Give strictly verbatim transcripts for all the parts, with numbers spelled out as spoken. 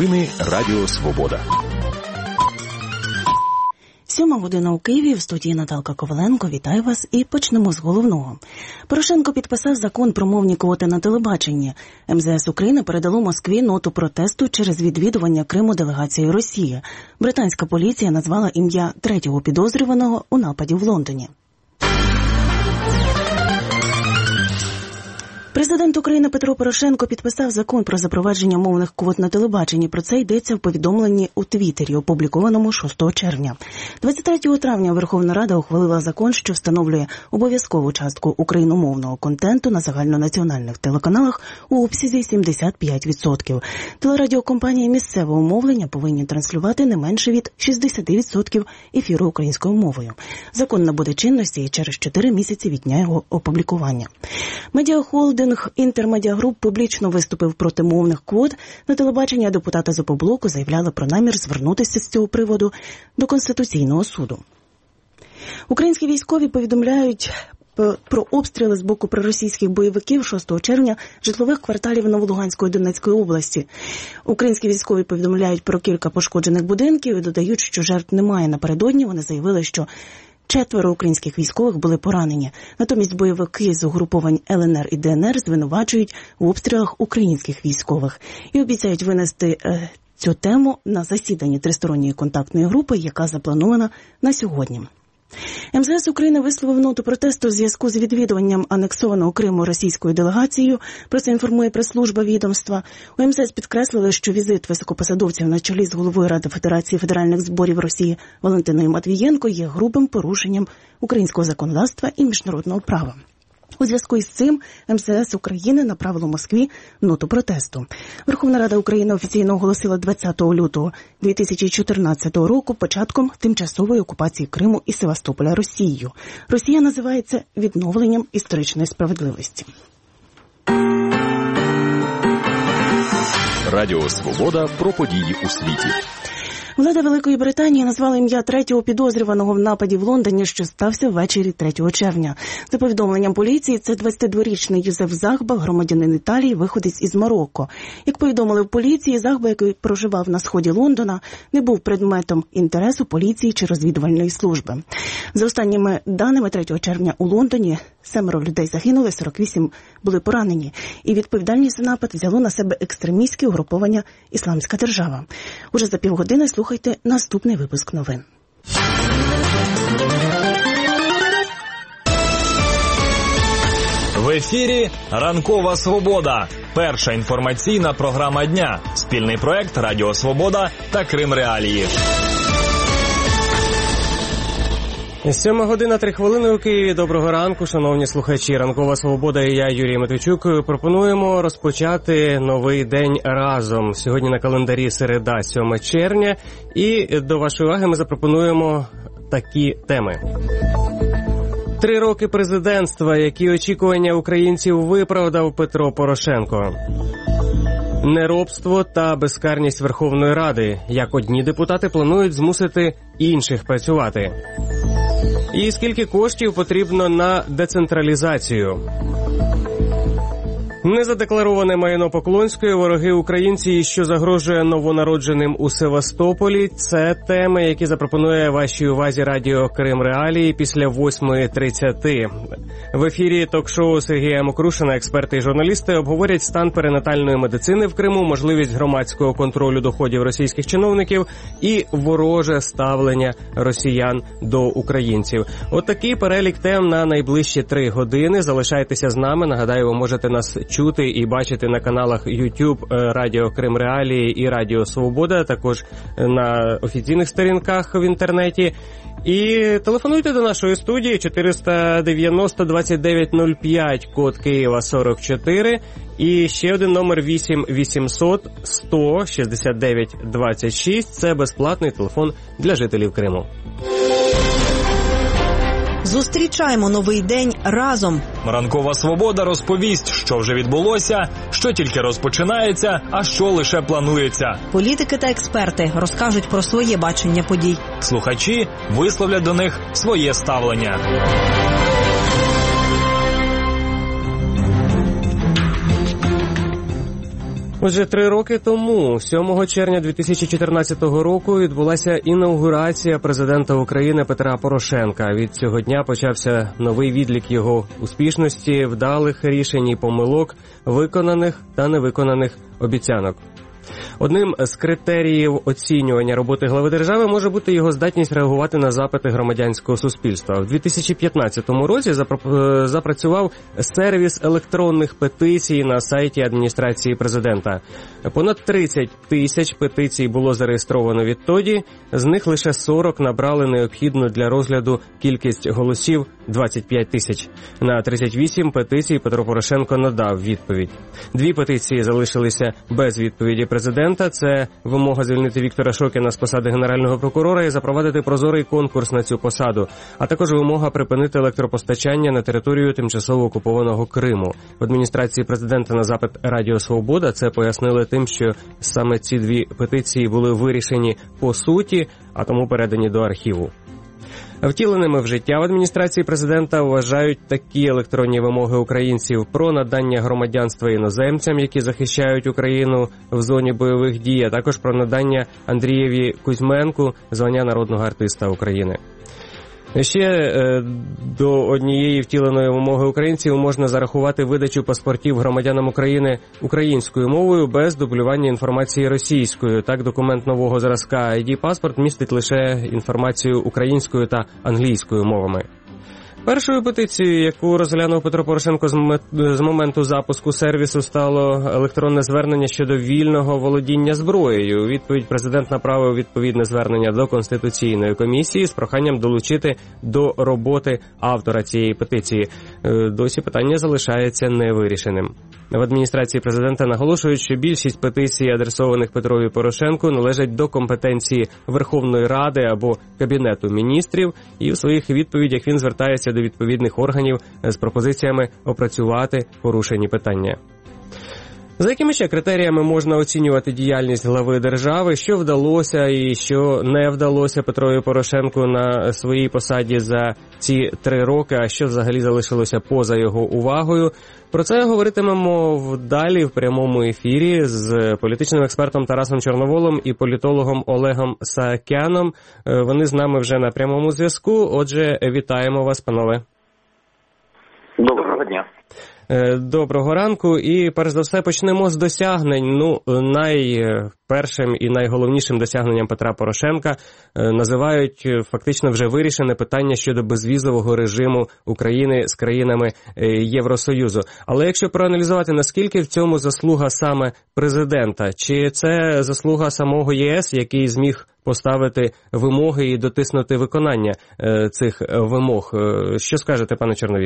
Новини Радіо Свобода. Сьома година у Києві, в студії Наталка Коваленко. Вітаю вас і почнемо з головного. Порошенко підписав закон про мовні квоти на телебаченні. ем зе ес України передало Москві ноту протесту через відвідування Криму делегацією Росії. Британська поліція назвала ім'я третього підозрюваного у нападі в Лондоні. Президент України Петро Порошенко підписав закон про запровадження мовних квот на телебаченні. Про це йдеться в повідомленні у Твіттері, опублікованому шостого червня. двадцять третього травня Верховна Рада ухвалила закон, що встановлює обов'язкову частку україномовного контенту на загальнонаціональних телеканалах у обсязі сімдесят п'ять відсотків. Телерадіокомпанії місцевого мовлення повинні транслювати не менше від шістдесят відсотків ефіру українською мовою. Закон набуде чинності через чотири місяці від дня його опублікування. Медіахолдинг «Інтермедіагруп» публічно виступив проти мовних квот. На телебачення депутати з «Опоблоку» заявляли про намір звернутися з цього приводу до Конституційного суду. Українські військові повідомляють про обстріли з боку проросійських бойовиків шостого червня житлових кварталів Новолуганської і Донецької області. Українські військові повідомляють про кілька пошкоджених будинків і додають, що жертв немає. Напередодні вони заявили, що четверо українських військових були поранені. Натомість бойовики з угруповань ел ен ер і де ен ер звинувачують в обстрілах українських військових і обіцяють винести е, цю тему на засіданні тристоронньої контактної групи, яка запланована на сьогодні. ем зе ес України висловив ноту протесту у зв'язку з відвідуванням анексованого Криму російською делегацією. Про це інформує прес-служба відомства. У ем зе ес підкреслили, що візит високопосадовців на чолі з головою Ради Федерації федеральних зборів Росії Валентиною Матвієнко є грубим порушенням українського законодавства і міжнародного права. У зв'язку із цим ем зе ес України направило Москві ноту протесту. Верховна Рада України офіційно оголосила двадцятого лютого дві тисячі чотирнадцятого року початком тимчасової окупації Криму і Севастополя Росією. Росія називає це відновленням історичної справедливості. Радіо Свобода про події у світі. Влада Великої Британії назвала ім'я третього підозрюваного в нападі в Лондоні, що стався ввечері третього червня. За повідомленням поліції, це двадцятидворічний Юзеф Захба, громадянин Італії, виходець із Марокко. Як повідомили в поліції, Захба, який проживав на сході Лондона, не був предметом інтересу поліції чи розвідувальної служби. За останніми даними, третього червня у Лондоні семеро людей загинули, сорок вісім були поранені. І відповідальність за напад взяло на себе екстремістське угруповання «Ісламська держава». Уже за півгодини слухайте наступний випуск новин. В ефірі «Ранкова Свобода». Перша інформаційна програма дня. Спільний проект «Радіо Свобода» та «Крим Реалії». Сьома година, три хвилини у Києві. Доброго ранку, шановні слухачі. Ранкова Свобода і я, Юрій Матвійчук, пропонуємо розпочати новий день разом. Сьогодні на календарі середа, сьоме червня. І до вашої уваги ми запропонуємо такі теми. Три роки президентства. Які очікування українців виправдав Петро Порошенко? Неробство та безкарність Верховної Ради. Як одні депутати планують змусити інших працювати. І скільки коштів потрібно на децентралізацію? Незадеклароване майно Поклонської, вороги українці, що загрожує новонародженим у Севастополі. Це теми, які запропонує вашій увазі радіо Крим Реалії після восьмої тридцяти. В ефірі ток-шоу Сергія Мокрушина експерти і журналісти обговорять стан перинатальної медицини в Криму, можливість громадського контролю доходів російських чиновників і вороже ставлення росіян до українців. От такий перелік тем на найближчі три години. Залишайтеся з нами. Нагадаю, ви можете нас чути і бачити на каналах YouTube Радіо Крим Реалії і Радіо Свобода, також на офіційних сторінках в інтернеті. І телефонуйте до нашої студії чотириста дев'яносто двадцять дев'ять нуль п'ять, код Києва сорок чотири, і ще один номер вісім вісімсот сто шістдесят дев'ять двадцять шість. Це безплатний телефон для жителів Криму. Зустрічаємо новий день разом. Ранкова Свобода розповість, що вже відбулося, що тільки розпочинається, а що лише планується. Політики та експерти розкажуть про своє бачення подій. Слухачі висловлять до них своє ставлення. Отже, три роки тому, сьомого червня дві тисячі чотирнадцятого року, відбулася інаугурація президента України Петра Порошенка. Від цього дня почався новий відлік його успішності, вдалих рішень і помилок, виконаних та невиконаних обіцянок. Одним з критеріїв оцінювання роботи глави держави може бути його здатність реагувати на запити громадянського суспільства. В дві тисячі п'ятнадцятому році запрацював сервіс електронних петицій на сайті адміністрації президента. Понад тридцять тисяч петицій було зареєстровано відтоді, з них лише сорок набрали необхідну для розгляду кількість голосів двадцять п'ять тисяч. На тридцять вісім петицій Петро Порошенко надав відповідь. Дві петиції залишилися без відповіді президента. Це вимога звільнити Віктора Шокіна з посади генерального прокурора і запровадити прозорий конкурс на цю посаду, а також вимога припинити електропостачання на територію тимчасово окупованого Криму. В адміністрації президента на запит Радіо Свобода це пояснили тим, що саме ці дві петиції були вирішені по суті, а тому передані до архіву. Втіленими в життя в адміністрації президента вважають такі електронні вимоги українців про надання громадянства іноземцям, які захищають Україну в зоні бойових дій, а також про надання Андрієві Кузьменку звання народного артиста України. Ще е, до однієї втіленої вимоги українців можна зарахувати видачу паспортів громадянам України українською мовою без дублювання інформації російською. Так, документ нового зразка ай ді-паспорт містить лише інформацію українською та англійською мовами. Першою петицією, яку розглянув Петро Порошенко з моменту запуску сервісу, стало електронне звернення щодо вільного володіння зброєю. У відповідь президент направив відповідне звернення до Конституційної комісії з проханням долучити до роботи автора цієї петиції. Досі питання залишається невирішеним. В адміністрації президента наголошують, що більшість петицій, адресованих Петрові Порошенку, належать до компетенції Верховної Ради або Кабінету міністрів, і в своїх відповідях він звертається до відповідних органів з пропозиціями опрацювати порушені питання. За якими ще критеріями можна оцінювати діяльність глави держави, що вдалося і що не вдалося Петрові Порошенку на своїй посаді за ці три роки, а що взагалі залишилося поза його увагою? Про це говоритимемо далі в прямому ефірі з політичним експертом Тарасом Чорноволом і політологом Олегом Саакяном. Вони з нами вже на прямому зв'язку. Отже, вітаємо вас, панове. Доброго дня. Доброго ранку. І перш за все почнемо з досягнень. Ну, найпершим і найголовнішим досягненням Петра Порошенка називають фактично вже вирішене питання щодо безвізового режиму України з країнами Євросоюзу. Але якщо проаналізувати, наскільки в цьому заслуга саме президента, чи це заслуга самого ЄС, який зміг поставити вимоги і дотиснути виконання цих вимог? Що скажете, пане Чорновіл?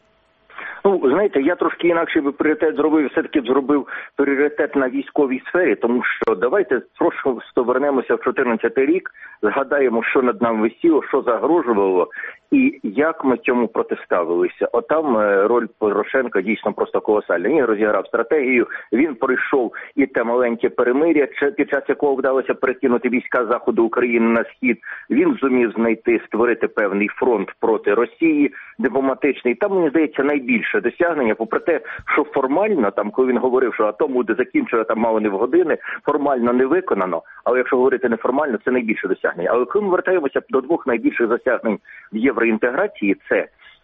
Ну, знаєте, я трошки інакше би пріоритет зробив, все-таки зробив пріоритет на військовій сфері, тому що давайте просто вернемося в чотирнадцятий рік, згадаємо, що над нами висіло, що загрожувало і як ми цьому протиставилися. Отам роль Порошенка дійсно просто колосальна. Він розіграв стратегію, він пройшов і те маленьке перемир'я, під час якого вдалося перекинути війська заходу України на схід. Він зумів знайти, створити певний фронт проти Росії, дипломатичний. Там, мені здається, найбільше досягнення, попри те, що формально, там, коли він говорив, що атом буде закінчено там мало не в години, формально не виконано, але якщо говорити неформально, це найбільше досягнення. Але коли ми вертаємося до двох найбільших досягнень в євроінтеграції, це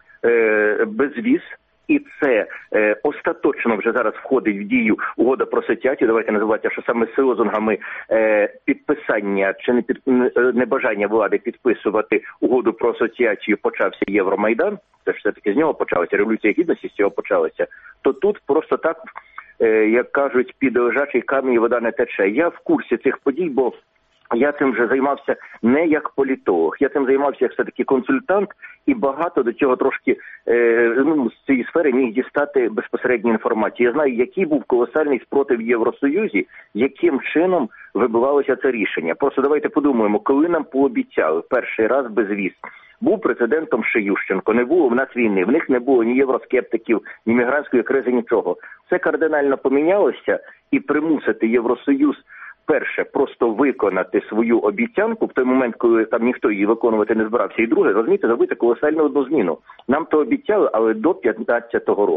е, безвіз, і це е, остаточно вже зараз входить в дію угода про асоціацію, давайте називати, що саме з лозунгами е, підписання чи не під, небажання влади підписувати угоду про асоціацію почався Євромайдан, це ж все-таки з нього почалася, Революція Гідності з цього почалася, то тут просто так, е, як кажуть, під лежачий камінь вода не тече. Я в курсі цих подій, бо я цим вже займався не як політолог, я цим займався як все-таки консультант, і багато до цього трошки е, ну, з цієї сфери міг дістати безпосередньо інформацію. Я знаю, який був колосальний спротив в Євросоюзі, яким чином вибивалося це рішення. Просто давайте подумаємо, коли нам пообіцяли перший раз безвіз. Був президентом ще Ющенко, не було в нас війни, в них не було ні євроскептиків, ні мігрантської кризи, нічого. Це кардинально помінялося, і примусити Євросоюз перше, просто виконати свою обіцянку в той момент, коли там ніхто її виконувати не збирався. І друге, розумієте, зробити колосальну одну зміну. Нам то обіцяли, але до п'ятнадцятого року.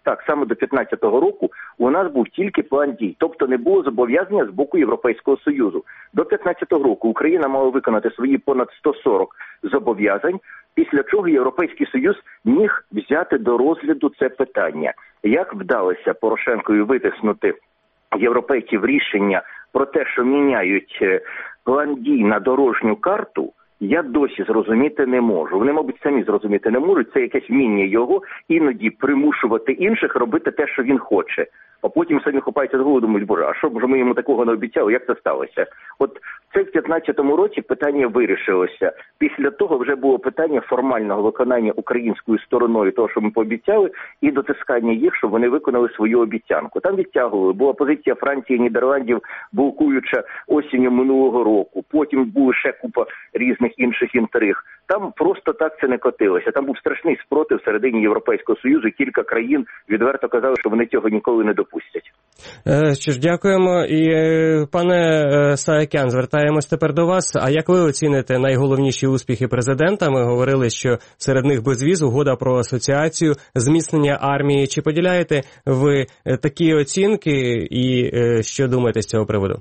так, саме до п'ятнадцятого року у нас був тільки план дій, тобто не було зобов'язання з боку Європейського Союзу. До п'ятнадцятого року Україна мала виконати свої понад сто сорок зобов'язань, після чого Європейський Союз міг взяти до розгляду це питання. Як вдалося Порошенкові витиснути європейців рішення про те, що міняють план дій на дорожню карту, я досі зрозуміти не можу. Вони, мабуть, самі зрозуміти не можуть. Це якесь вміння його іноді примушувати інших робити те, що він хоче. А потім самі хопаються з голову, думають, боже, а що б ми йому такого не обіцяли, як це сталося? От це в п'ятнадцятому році питання вирішилося. Після того вже було питання формального виконання українською стороною того, що ми пообіцяли, і дотискання їх, щоб вони виконали свою обіцянку. Там відтягували. Була позиція Франції, Нідерландів, блокуюча осінню минулого року. Потім була ще купа різних інших інтриг. Там просто так це не котилося. Там був страшний спротив всередині Європейського Союзу. Кілька країн відверто казали, що вони цього ніколи не допустять. Що ж, дякуємо. І, пане Саакян, звертаємось тепер до вас. А як ви оціните найголовніші успіхи президента? Ми говорили, що серед них безвіз, угода про асоціацію, зміцнення армії. Чи поділяєте ви такі оцінки і що думаєте з цього приводу?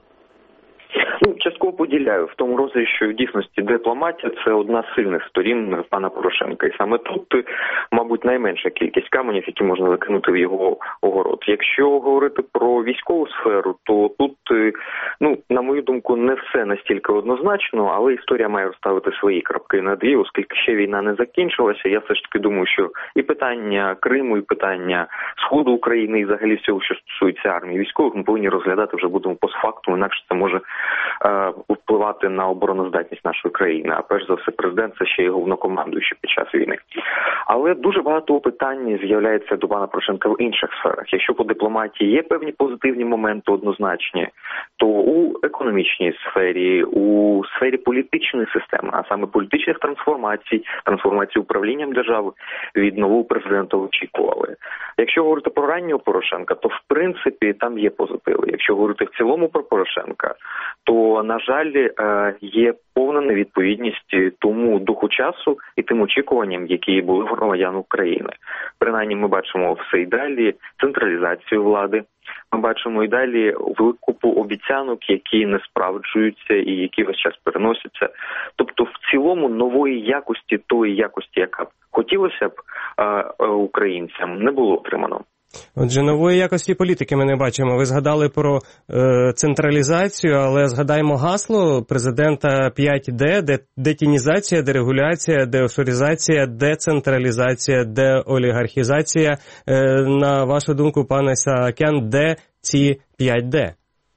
Частково поділяю в тому розі, що в дійсності дипломатія – це одна з сильних сторін пана Порошенка. І саме тут, мабуть, найменша кількість каменів, які можна закинути в його огород. Якщо говорити про військову сферу, то тут, ну, на мою думку, не все настільки однозначно, але історія має розставити свої крапки над «і», оскільки ще війна не закінчилася. Я все ж таки думаю, що і питання Криму, і питання Сходу України, і взагалі всього, що стосується армії військових, ми повинні розглядати вже будемо постфактум, інакше це може впливати на обороноздатність нашої країни, а перш за все президент – це ще й головнокомандуючий під час війни. Але дуже багато питань з'являється до пана Порошенка в інших сферах. Якщо по дипломатії є певні позитивні моменти однозначні, то у економічній сфері, у сфері політичної системи, а саме політичних трансформацій, трансформації управлінням держави від нового президента очікували. Якщо говорити про раннього Порошенка, то в принципі там є позитиви. Якщо говорити в цілому про Порошенка, то, на жаль, є повна невідповідність тому духу часу і тим очікуванням, які були в громадян України. Принаймні ми бачимо все і далі централізацію влади, ми бачимо і далі велику купу обіцянок, які не справджуються і які весь час переносяться. Тобто в цілому нової якості, тої якості, яка б хотілося б е, українцям, не було отримано. Отже, нової якості політики ми не бачимо. Ви згадали про е, централізацію, але згадаємо гасло президента п'ять де, де детінізація, дерегуляція, деофшоризація, децентралізація, деолігархізація. Е, на вашу думку, пане Саакян, де ці п'ять де?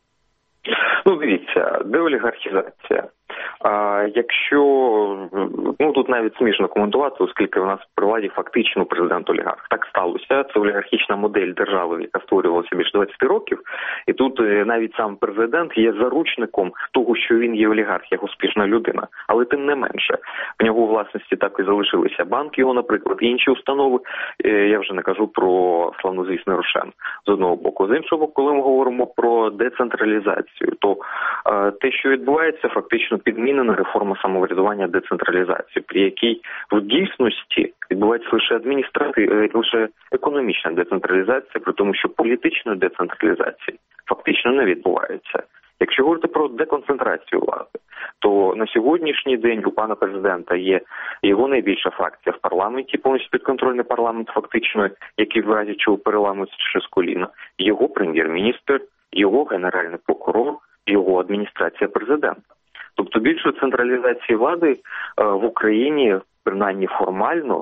Ну, дивіться, деолігархізація. А якщо, ну тут навіть смішно коментувати, оскільки в нас при владі фактично президент-олігарх. Так сталося, це олігархічна модель держави, яка створювалася більше двадцять років, і тут навіть сам президент є заручником того, що він є олігарх, як успішна людина. Але тим не менше, в нього у власності так і залишилися банки його, наприклад, і інші установи, я вже не кажу про славнозвісний Рошен, з одного боку. З іншого боку, коли ми говоримо про децентралізацію, то те, що відбувається, фактично підмінена реформа самоврядування децентралізації, при якій в дійсності відбувається лише адміністративна, лише економічна децентралізація, при тому, що політичної децентралізації фактично не відбувається. Якщо говорити про деконцентрацію влади, то на сьогоднішній день у пана президента є його найбільша фракція в парламенті, повністю підконтрольний парламент фактично, який в разі чого переламується через коліно, його прем'єр-міністр, його генеральний прокурор, його адміністрація президента. Тобто більшої централізації влади в Україні, принаймні формально,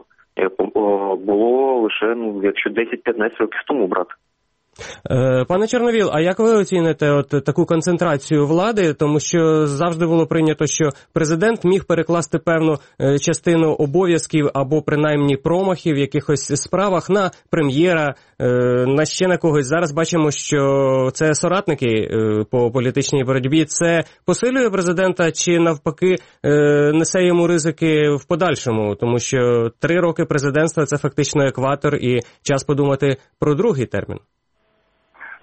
було лише, ну, якщо десять-п'ятнадцять років тому брати. Пане Чорновіл, а як ви оціните от таку концентрацію влади? Тому що завжди було прийнято, що президент міг перекласти певну частину обов'язків або принаймні промахів в якихось справах на прем'єра, на ще на когось. Зараз бачимо, що це соратники по політичній боротьбі. Це посилює президента чи навпаки несе йому ризики в подальшому? Тому що три роки президентства – це фактично екватор і час подумати про другий термін.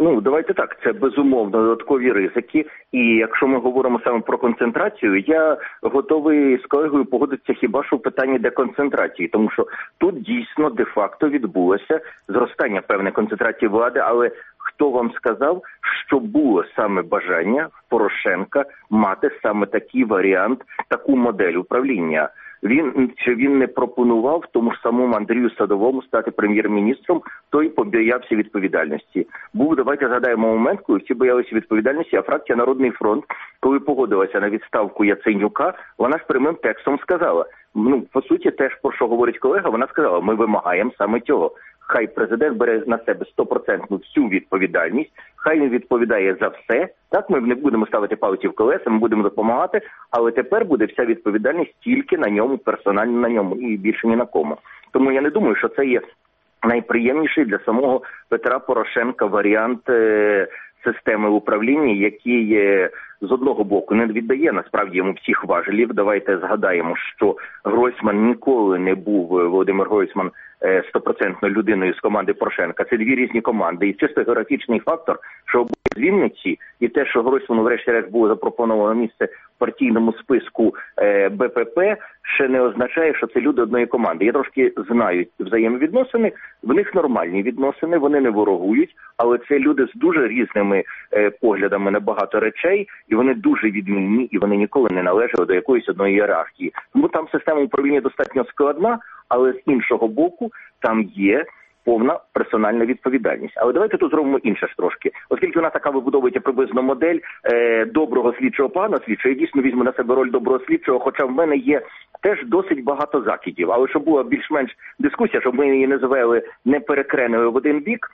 Ну, давайте так, це безумовно додаткові ризики. І якщо ми говоримо саме про концентрацію, я готовий з колегою погодитися хіба що в питанні деконцентрації. Тому що тут дійсно де-факто відбулося зростання певної концентрації влади, але хто вам сказав, що було саме бажання в Порошенка мати саме такий варіант, таку модель управління? Він чи він не пропонував тому ж самому Андрію Садовому стати прем'єр-міністром, той побоявся відповідальності. Був, давайте згадаємо момент, коли всі боялися відповідальності, а фракція «Народний фронт», коли погодилася на відставку Яценюка, вона ж прямим текстом сказала, ну, по суті, теж про що говорить колега, вона сказала, ми вимагаємо саме цього. Хай президент бере на себе сто відсотків всю відповідальність, хай він відповідає за все. Так, ми не будемо ставити палиці в колеса, ми будемо допомагати, але тепер буде вся відповідальність тільки на ньому, персонально на ньому і більше ні на кому. Тому я не думаю, що це є найприємніший для самого Петра Порошенка варіант е- системи управління, який е- з одного боку не віддає насправді йому всіх важелів. Давайте згадаємо, що Гройсман ніколи не був, Володимир Гройсман, стопроцентною людиною з команди Порошенка. Це дві різні команди. І чисто географічний фактор, що обоє з Вінниці, і те, що Гройсману врешті-решт було запропоновано місце в партійному списку е, Бе Пе Пе, ще не означає, що це люди одної команди. Я трошки знаю взаємовідносини, в них нормальні відносини, вони не ворогують, але це люди з дуже різними е, поглядами на багато речей, і вони дуже відмінні, і вони ніколи не належали до якоїсь одної ієрархії. Тому там система управління достатньо складна, але з іншого боку там є повна персональна відповідальність. Але давайте тут зробимо інше ж трошки. Оскільки у нас така вибудовується приблизно модель е, доброго слідчого, поганого слідчого, я дійсно візьму на себе роль доброго слідчого, хоча в мене є теж досить багато закидів. Але щоб була більш-менш дискусія, щоб ми її не завели, не перекренили в один бік,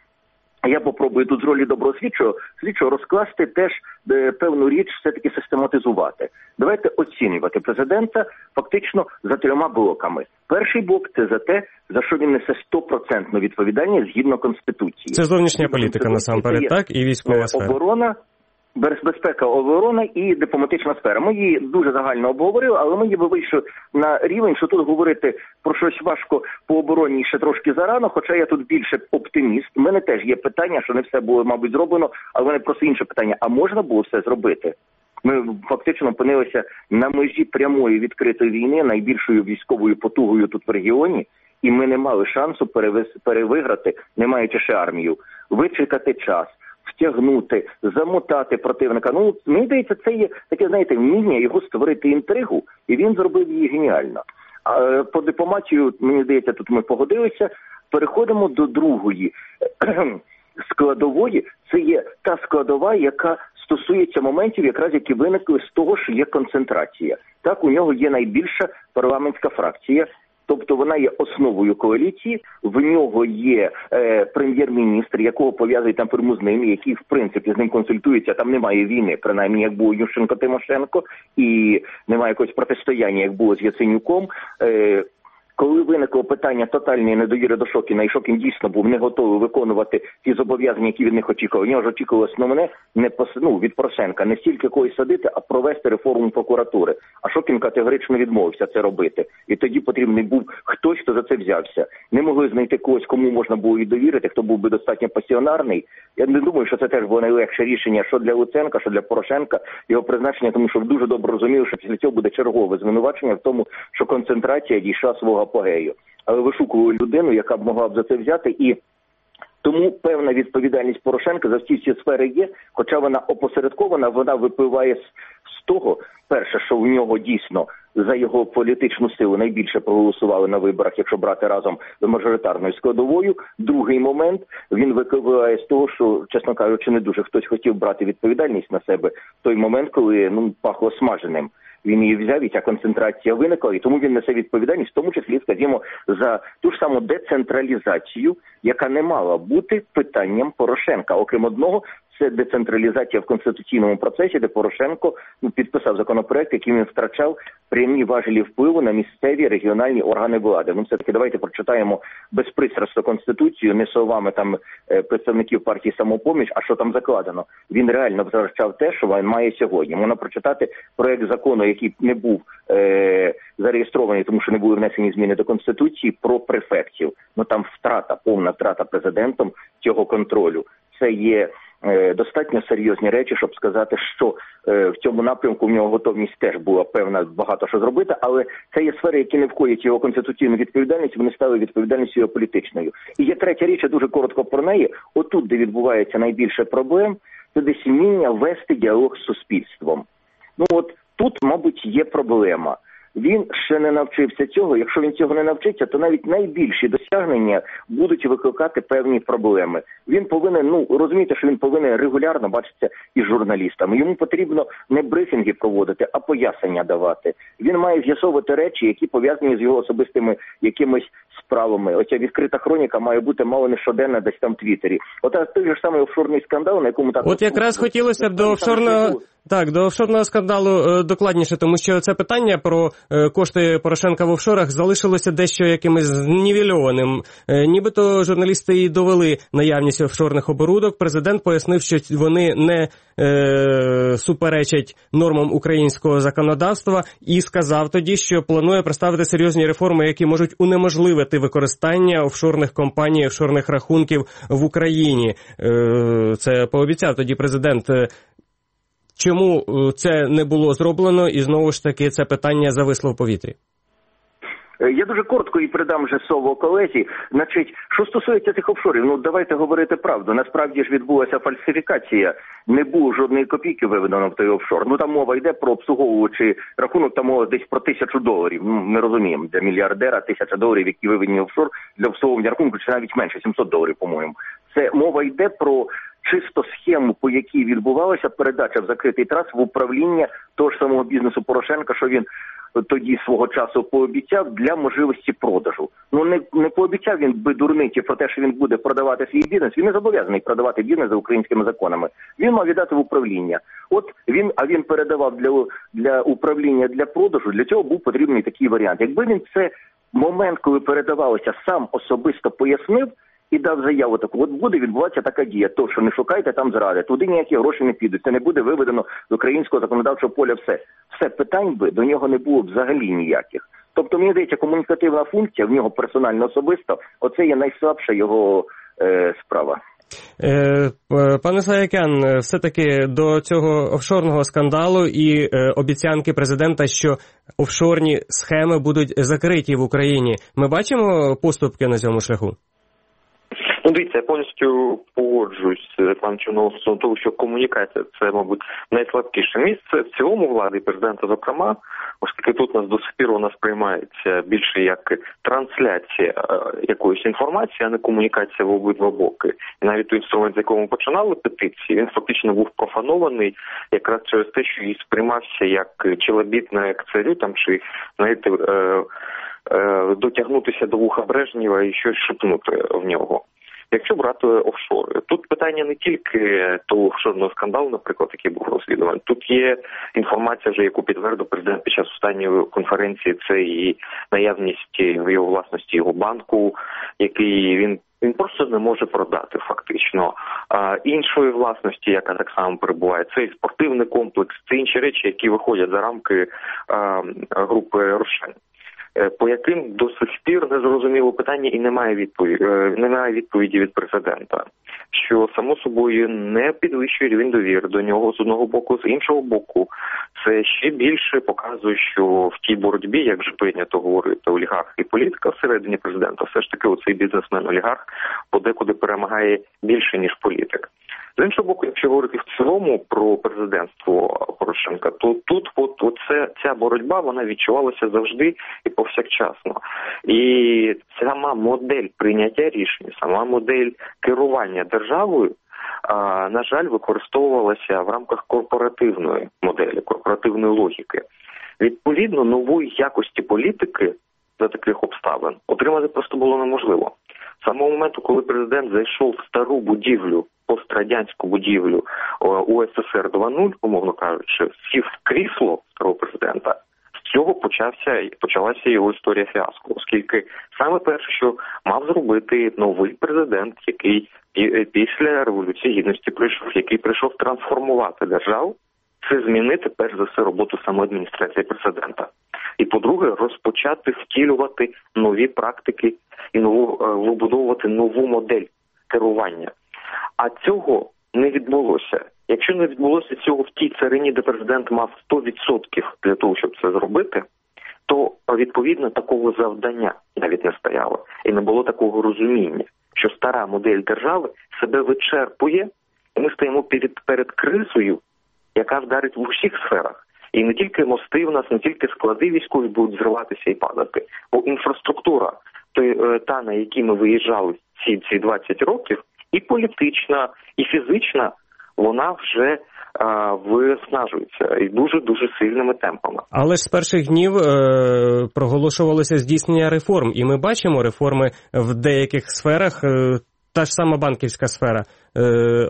я попробую тут з ролі доброго слідчого, слідчого розкласти теж е, певну річ все-таки систематизувати. Давайте оцінювати президента фактично за трьома блоками. Перший блок – це за те, за що він несе стопроцентну відповідальність згідно Конституції. Це зовнішня політика насамперед, так? І військова сфера. Оборона, безпека, оборона і дипломатична сфера. Ми її дуже загально обговорили, але ми ніби вийшли на рівень, що тут говорити про щось важко по обороні ще трошки зарано, хоча я тут більше оптиміст. У мене теж є питання, що не все було, мабуть, зроблено, але в мене просто інше питання. А можна було все зробити? Ми фактично опинилися на межі прямої відкритої війни, найбільшою військовою потугою тут в регіоні, і ми не мали шансу перевис... перевиграти, не маючи ще армію. Вичекати час, втягнути, замотати противника. Ну, мені здається, це є таке, знаєте, вміння його створити інтригу, і він зробив її геніально. А по дипломатію, мені здається, тут ми погодилися. Переходимо до другої складової. Це є та складова, яка стосується моментів, якраз які виникли з того, що є концентрація. Так, у нього є найбільша парламентська фракція, тобто вона є основою коаліції, в нього є е, прем'єр-міністр, якого пов'язують напряму з ним, який, в принципі, з ним консультується, там немає війни, принаймні, як було Ющенко-Тимошенко, і немає якогось протистояння, як було з Яценюком. Е, Коли виникло питання тотальної недовіри до Шокіна, і Шокін дійсно був не готовий виконувати ті зобов'язання, які від них очікував, у нього ж очікувало основне не пос... ну, від Порошенка, не стільки когось садити, а провести реформу прокуратури. А Шокін категорично відмовився це робити. І тоді потрібний був хтось, хто за це взявся. Не могли знайти когось, кому можна було і довірити, хто був би достатньо пасіонарний. Я не думаю, що це теж було найлегше рішення, що для Луценка, що для Порошенка, його призначення, тому що дуже добре розумів, що після цього буде чергове звинувачення в тому, що концентрація дійшла свого апогею. Але вишукували людину, яка б могла б за це взяти, і тому певна відповідальність Порошенка за всі ці сфери є, хоча вона опосередкована, вона випливає з, з того, перше, що в нього дійсно за його політичну силу найбільше проголосували на виборах, якщо брати разом з мажоритарною складовою. Другий момент, він випливає з того, що, чесно кажучи, не дуже хтось хотів брати відповідальність на себе в той момент, коли ну, пахло смаженим. Він її взяв, і ця концентрація виникла, і тому він несе відповідальність, в тому числі, скажімо, за ту ж саму децентралізацію, яка не мала бути питанням Порошенка. Окрім одного, це децентралізація в конституційному процесі, де Порошенко ну, підписав законопроект, яким він втрачав прямі важелі впливу на місцеві регіональні органи влади. Ну, все-таки давайте прочитаємо безпристрасно Конституцію, не словами там представників партії «Самопоміч», а що там закладено. Він реально втрачав те, що він має сьогодні. Можна прочитати проект закону, який не був е- зареєстрований, тому що не були внесені зміни до Конституції, про префектів. Ну там втрата, повна втрата президентом цього контролю. Це є е, достатньо серйозні речі, щоб сказати, що е, в цьому напрямку в нього готовність теж була певна багато що зробити, але це є сфери, які не входять його конституційну відповідальність, вони стали відповідальністю його політичною. І є третя річ, я дуже коротко про неї. Отут, де відбувається найбільше проблем, це десь вміння вести діалог з суспільством. Ну от тут, мабуть, є проблема. Він ще не навчився цього. Якщо він цього не навчиться, то навіть найбільші досягнення будуть викликати певні проблеми. Він повинен, ну, розумієте, що він повинен регулярно бачитися із журналістами. Йому потрібно не брифінги проводити, а пояснення давати. Він має з'ясовувати речі, які пов'язані з його особистими якимись справами. Оця відкрита хроніка має бути мало не щоденна десь там в Твіттері. От той же самий офшорний скандал, на якому так... От якраз хотілося б до офшорного... Так, до офшорного скандалу е, докладніше, тому що це питання про е, кошти Порошенка в офшорах залишилося дещо якимось знівельованим. Е, нібито журналісти і довели наявність офшорних оборудок. Президент пояснив, що вони не е, суперечать нормам українського законодавства і сказав тоді, що планує представити серйозні реформи, які можуть унеможливити використання офшорних компаній, офшорних рахунків в Україні. Е, це пообіцяв тоді президент. Чому це не було зроблено, і знову ж таки це питання зависло в повітрі? Я дуже коротко і передам вже слово колезі. Значить, що стосується цих офшорів, ну давайте говорити правду. Насправді ж відбулася фальсифікація. Не було жодної копійки виведено в той офшор. Ну там мова йде про обслуговуючий рахунок, там мова десь про тисячу доларів. Ну, ми розуміємо, для мільярдера тисяча доларів, які виведені в офшор, для обслуговування рахунку, чи навіть менше, сімсот доларів, по-моєму. Це мова йде про чисто схему, по якій відбувалася передача в закритий траст в управління того ж самого бізнесу Порошенка, що він тоді свого часу пообіцяв для можливості продажу. Ну не, не пообіцяв він би дурниці про те, що він буде продавати свій бізнес. Він не зобов'язаний продавати бізнес за українськими законами. Він мав віддати в управління. От він, а він передавав для, для управління для продажу, для цього був потрібний такий варіант. Якби він це момент, коли передавалося, сам особисто пояснив, і дав заяву таку, от буде відбуватися така дія, то, що не шукайте там зради, туди ніякі гроші не підуть, це не буде виведено з українського законодавчого поля все. Все, питань би до нього не було взагалі ніяких. Тобто, мені здається, комунікативна функція в нього персонально особисто, оце є найслабша його е, справа. Е, пане Саакян, все-таки до цього офшорного скандалу і е, обіцянки президента, що офшорні схеми будуть закриті в Україні. Ми бачимо поступки на цьому шляху? Ну, дивіться, я повністю погоджуюсь з паном Черновцем, тому що комунікація – це, мабуть, найслабкіше місце в цілому влади і президента, зокрема, оскільки тут нас до сих пір вона сприймається більше як трансляція якоїсь інформації, а не комунікація в обидва боки. І навіть той інструмент, з якого ми починали петиції, він фактично був профанований якраз через те, що і сприймався як челобітне як царю, там, чи, знаєте, е- е- дотягнутися до вуха Брежнєва і щось шепнути в нього. Якщо брати офшори, тут питання не тільки того офшорного скандалу, наприклад, який був розслідуваний. Тут є інформація, вже яку підтвердив президент під час останньої конференції, це і наявність в його власності його банку, який він Він просто не може продати фактично. А іншої власності, яка так само перебуває, це і спортивний комплекс, це інші речі, які виходять за рамки а, групи Рошен, по яким до сих пір не зрозуміло питання і немає відповіді, немає відповіді від президента, що само собою не підвищує рівень довіри до нього з одного боку, з іншого боку, це ще більше показує, що в тій боротьбі, як вже прийнято говорити, олігарх і політика всередині президента, все ж таки оцей бізнесмен-олігарх подекуди перемагає більше, ніж політик. З іншого боку, якщо говорити в цілому про президентство Порошенка, то тут от, от це, ця боротьба, вона відчувалася завжди і повсякчасно. І сама модель прийняття рішень, сама модель керування державою, а, на жаль, використовувалася в рамках корпоративної моделі, корпоративної логіки. Відповідно, нової якості політики за таких обставин отримати просто було неможливо. З самого моменту, коли президент зайшов в стару будівлю, пострадянську будівлю У Ес Ес Ер два нуль, умовно кажучи, сів в крісло старого президента, з цього почався, почалася його історія фіаско, оскільки саме перше, що мав зробити новий президент, який після Революції Гідності прийшов, який прийшов трансформувати державу, це змінити, перш за все, роботу самої адміністрації президента. І, по-друге, розпочати втілювати нові практики і нову, вибудовувати нову модель керування. А цього не відбулося. Якщо не відбулося цього в тій царині, де президент мав сто відсотків для того, щоб це зробити, то, відповідно, такого завдання навіть не стояло. І не було такого розуміння, що стара модель держави себе вичерпує, і ми стоїмо перед, перед кризою, яка вдарить в усіх сферах. І не тільки мости у нас, не тільки склади військові будуть зриватися і падати, бо інфраструктура, то, та, на якій ми виїжджали ці, ці двадцять років, і політична, і фізична, вона вже а, виснажується і дуже-дуже сильними темпами. Але ж з перших днів е, проголошувалося здійснення реформ, і ми бачимо реформи в деяких сферах. Е, Та ж сама банківська сфера. Е,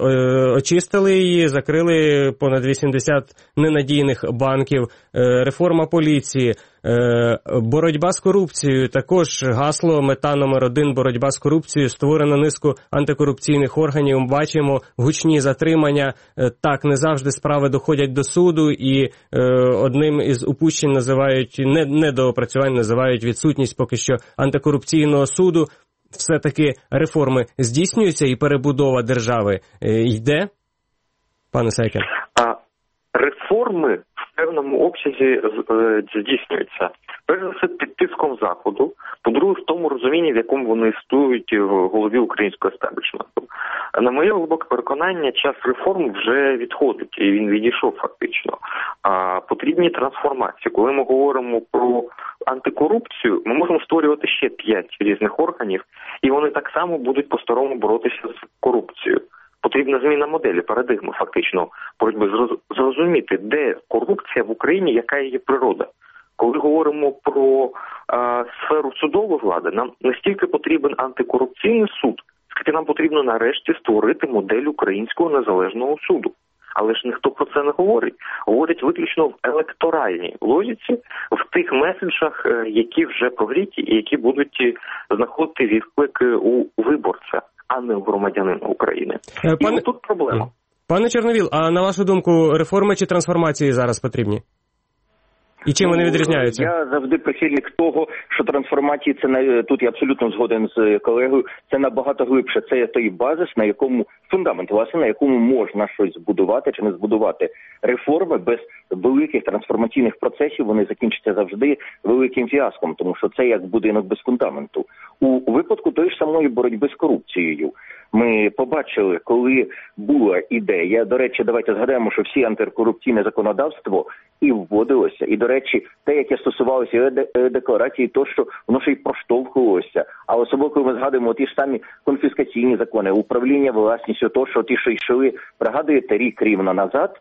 е, очистили її, закрили понад вісімдесят ненадійних банків, е, реформа поліції, е, боротьба з корупцією, також гасло, мета номер один, боротьба з корупцією, створено низку антикорупційних органів, бачимо гучні затримання, е, так, не завжди справи доходять до суду, і е, одним із упущень називають, не, недоопрацювань називають відсутність поки що антикорупційного суду. Все-таки реформи здійснюються і перебудова держави йде, пане Сайке? А реформи в певному обсязі здійснюються. Перш за все, під тиском Заходу, по-друге, в тому розумінні, в якому вони існують в голові українського естеблішменту. На моє глибоке переконання, час реформ вже відходить, і він відійшов фактично. А потрібні трансформації. Коли ми говоримо про антикорупцію, ми можемо створювати ще п'ять різних органів, і вони так само будуть по-старому боротися з корупцією. Потрібна зміна моделі, парадигми фактично боротьби, зрозуміти, де корупція в Україні, яка її природа. Коли говоримо про а, сферу судової влади, нам не стільки потрібен антикорупційний суд, скільки нам потрібно нарешті створити модель українського незалежного суду. Але ж ніхто про це не говорить. Говорять виключно в електоральній логіці, в тих меседжах, які вже прогріті і які будуть знаходити відклик у виборця, а не у громадянина України. Пане... І тут проблема. Пане Чорновіл, а на вашу думку, реформи чи трансформації зараз потрібні? І чим вони відрізняються? Я завжди прихильник того, що трансформації, це не, тут я абсолютно згоден з колегою, це набагато глибше. Це той базис, на якому, фундамент, власне, на якому можна щось збудувати чи не збудувати. Реформи без великих трансформаційних процесів, вони закінчаться завжди великим фіаском, тому що це як будинок без фундаменту. У випадку тої ж самої боротьби з корупцією. Ми побачили, коли була ідея, до речі, давайте згадаємо, що всі антикорупційне законодавство і вводилося, і, до речі, те, яке стосувалося декларації, то, що воно ще й проштовхувалося, а особливо, коли ми згадуємо ті ж самі конфіскаційні закони, управління власністю, то, що ті, що йшли, пригадуєте, рік рівно назад,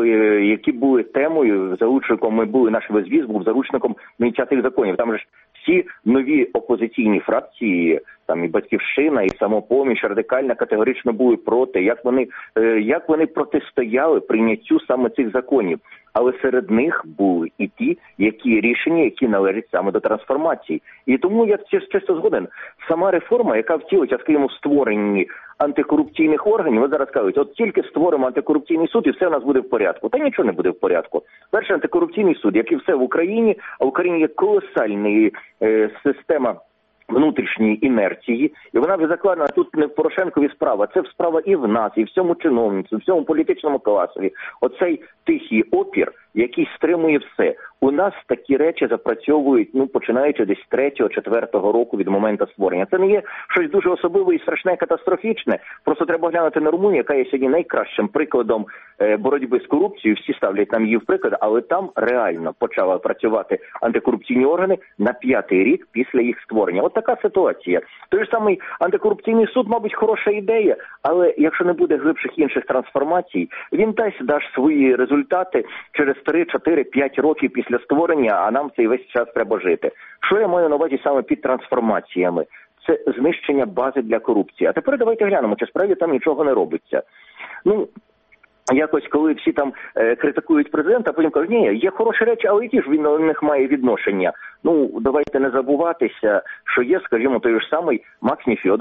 які були темою, заручником ми були, наш безвіз був заручником цих законів. Там же ж всі нові опозиційні фракції, там і Батьківщина, і Самопоміч, Радикальна категорично були проти, як вони, як вони протистояли прийняттю саме цих законів. Але серед них були і ті, які рішення, які належать саме до трансформації. І тому я часто згоден. Сама реформа, яка втілиться, скажімо, в створенні антикорупційних органів, ви зараз кажуть, от тільки створимо антикорупційний суд і все у нас буде в порядку. Та нічого не буде в порядку. Перший антикорупційний суд, як і все в Україні, а в Україні є колосальна е, система внутрішньої інерції, і вона вже закладена тут не в Порошенкові справа, це справа і в нас, і в всьому чиновництві, в всьому політичному класові. Оцей тихий опір, який стримує все. У нас такі речі запрацьовують, ну, починаючи десь з третього-четвертого року від моменту створення. Це не є щось дуже особливе і страшне, катастрофічне. Просто треба глянути на Румунію, яка є сьогодні найкращим прикладом е, боротьби з корупцією. Всі ставлять нам її в приклад, але там реально почали працювати антикорупційні органи на п'ятий рік після їх створення. От така ситуація. Той ж самий антикорупційний суд, мабуть, хороша ідея, але якщо не буде глибших інших трансформацій, він дасть, дасть свої результати через три, чотири, п'ять років після створення, а нам цей весь час треба жити. Що я маю на увазі саме під трансформаціями? Це знищення бази для корупції. А тепер давайте глянемо, чи справді там нічого не робиться. Ну, якось, коли всі там е, критикують президента, а потім кажуть, ні, є хороші речі, але які ж він до них має відношення? Ну, давайте не забуватися, що є, скажімо, той ж самий Макс Нефьодов.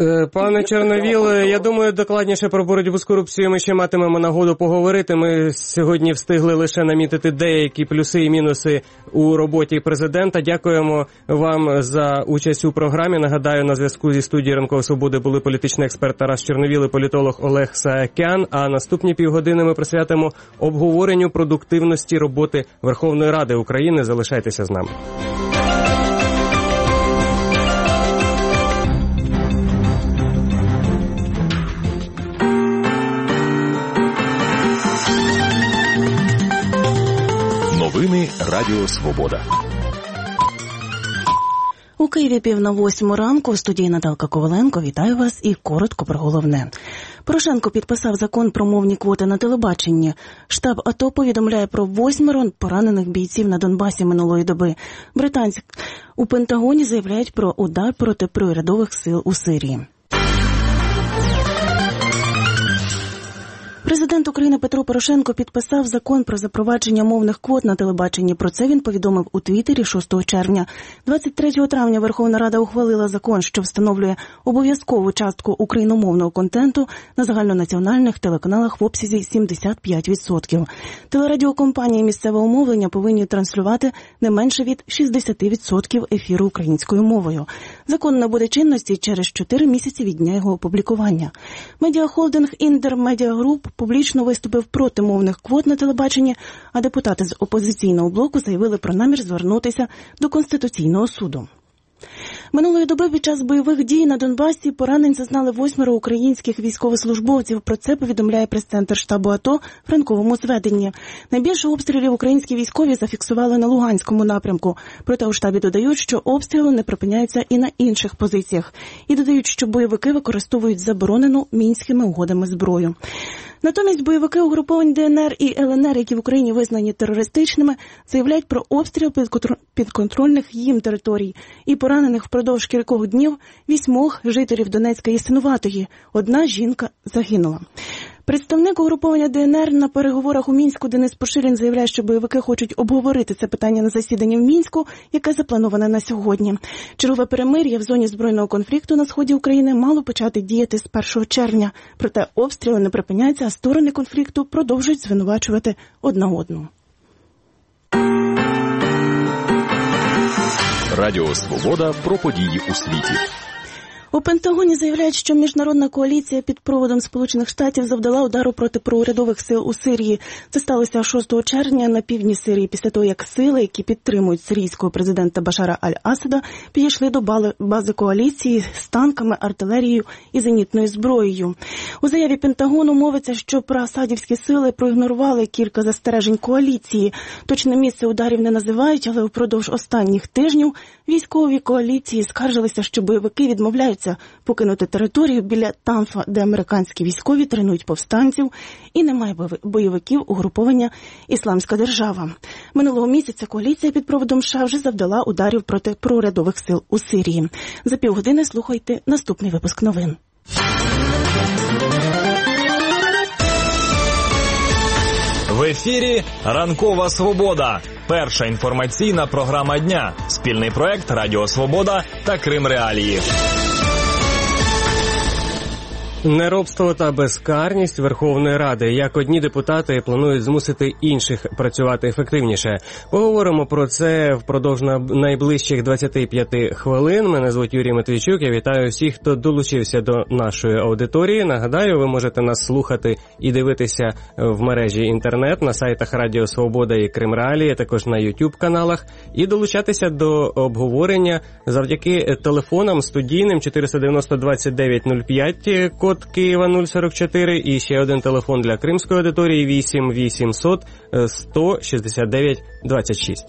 Пане Чорновіл, я думаю, докладніше про боротьбу з корупцією ми ще матимемо нагоду поговорити. Ми сьогодні встигли лише намітити деякі плюси і мінуси у роботі президента. Дякуємо вам за участь у програмі. Нагадаю, на зв'язку зі студією «Ранкової свободи» були політичний експерт Тарас Чорновіл і політолог Олег Саакян. А наступні півгодини ми присвятимо обговоренню продуктивності роботи Верховної Ради України. Залишайтеся з нами. Новини Радіо Свобода. У Києві пів на восьму ранку в студії Наталка Коваленко. Вітаю вас і коротко про головне. Порошенко підписав закон про мовні квоти на телебаченні. Штаб АТО повідомляє про восьмеро поранених бійців на Донбасі минулої доби. Британці у Пентагоні заявляють про удар проти приурядових сил у Сирії. Президент України Петро Порошенко підписав закон про запровадження мовних квот на телебаченні. Про це він повідомив у Твіттері шостого червня. двадцять третього травня Верховна Рада ухвалила закон, що встановлює обов'язкову частку україномовного контенту на загальнонаціональних телеканалах в обсязі сімдесят п'ять відсотків. Телерадіокомпанії місцевого мовлення повинні транслювати не менше від шістдесят відсотків ефіру українською мовою. Закон набуде чинності через чотири місяці від дня його опублікування. Медіахолдинг «Індер Медіа Груп» публічно виступив проти мовних квот на телебаченні, а депутати з опозиційного блоку заявили про намір звернутися до Конституційного суду. Минулої доби під час бойових дій на Донбасі поранень зазнали восьмеро українських військовослужбовців. Про це повідомляє прес-центр штабу АТО в ранковому зведенні. Найбільше обстрілів українські військові зафіксували на Луганському напрямку. Проте у штабі додають, що обстріли не припиняються і на інших позиціях. І додають, що бойовики використовують заборонену Мінськими угодами зброю. Натомість бойовики угруповань ДНР і ЛНР, які в Україні визнані терористичними, заявляють про обстріл підконтрольних їм територій і поранених впродовж кількох днів вісьмох жителів Донецька і Синуватої. Одна жінка загинула. Представник угруповання ДНР на переговорах у Мінську Денис Поширін заявляє, що бойовики хочуть обговорити це питання на засіданні в Мінську, яке заплановане на сьогодні. Чергове перемир'я в зоні збройного конфлікту на сході України мало почати діяти з першого червня. Проте обстріли не припиняються, а сторони конфлікту продовжують звинувачувати одна одну. Радіо Свобода про події у світі. У Пентагоні заявляють, що міжнародна коаліція під проводом Сполучених Штатів завдала удару проти проурядових сил у Сирії. Це сталося шостого червня на півдні Сирії, після того, як сили, які підтримують сирійського президента Башара Аль-Асада, підійшли до бази коаліції з танками, артилерією і зенітною зброєю. У заяві Пентагону мовиться, що проасадівські сили проігнорували кілька застережень коаліції. Точне місце ударів не називають, але впродовж останніх тижнів військові коаліції скаржилися, що бойовики відмовляються покинути територію біля Танфа, де американські військові тренують повстанців, і немає бойовиків угруповання «Ісламська держава». Минулого місяця коаліція під проводом США вже завдала ударів проти проурядових сил у Сирії. За півгодини слухайте наступний випуск новин. В ефірі «Ранкова свобода». Перша інформаційна програма дня. Спільний проект «Радіо Свобода» та «Крим Реалії». Неробство та безкарність Верховної Ради. Як одні депутати планують змусити інших працювати ефективніше. Поговоримо про це впродовж найближчих двадцяти п'яти хвилин. Мене звуть Юрій Матвійчук. Я вітаю всіх, хто долучився до нашої аудиторії. Нагадаю, ви можете нас слухати і дивитися в мережі інтернет, на сайтах Радіо Свобода і Крим Реалії, також на YouTube-каналах. І долучатися до обговорення завдяки телефонам студійним чотириста дев'яносто двадцять дев'ять нуль п'ять, код Києва нуль сорок чотири, і ще один телефон для кримської аудиторії вісім вісімсот сто шістдесят дев'ять двадцять шість.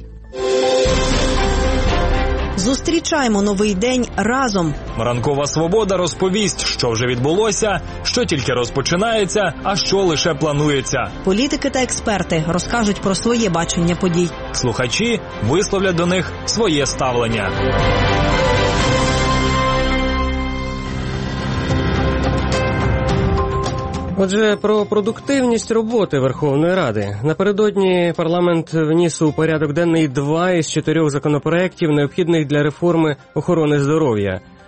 Зустрічаємо новий день разом. Ранкова свобода розповість, що вже відбулося, що тільки розпочинається, а що лише планується. Політики та експерти розкажуть про своє бачення подій. Слухачі висловлять до них своє ставлення. Отже, про продуктивність роботи Верховної Ради. Напередодні парламент вніс у порядок денний два із чотирьох законопроєктів, необхідних для реформи охорони здоров'я.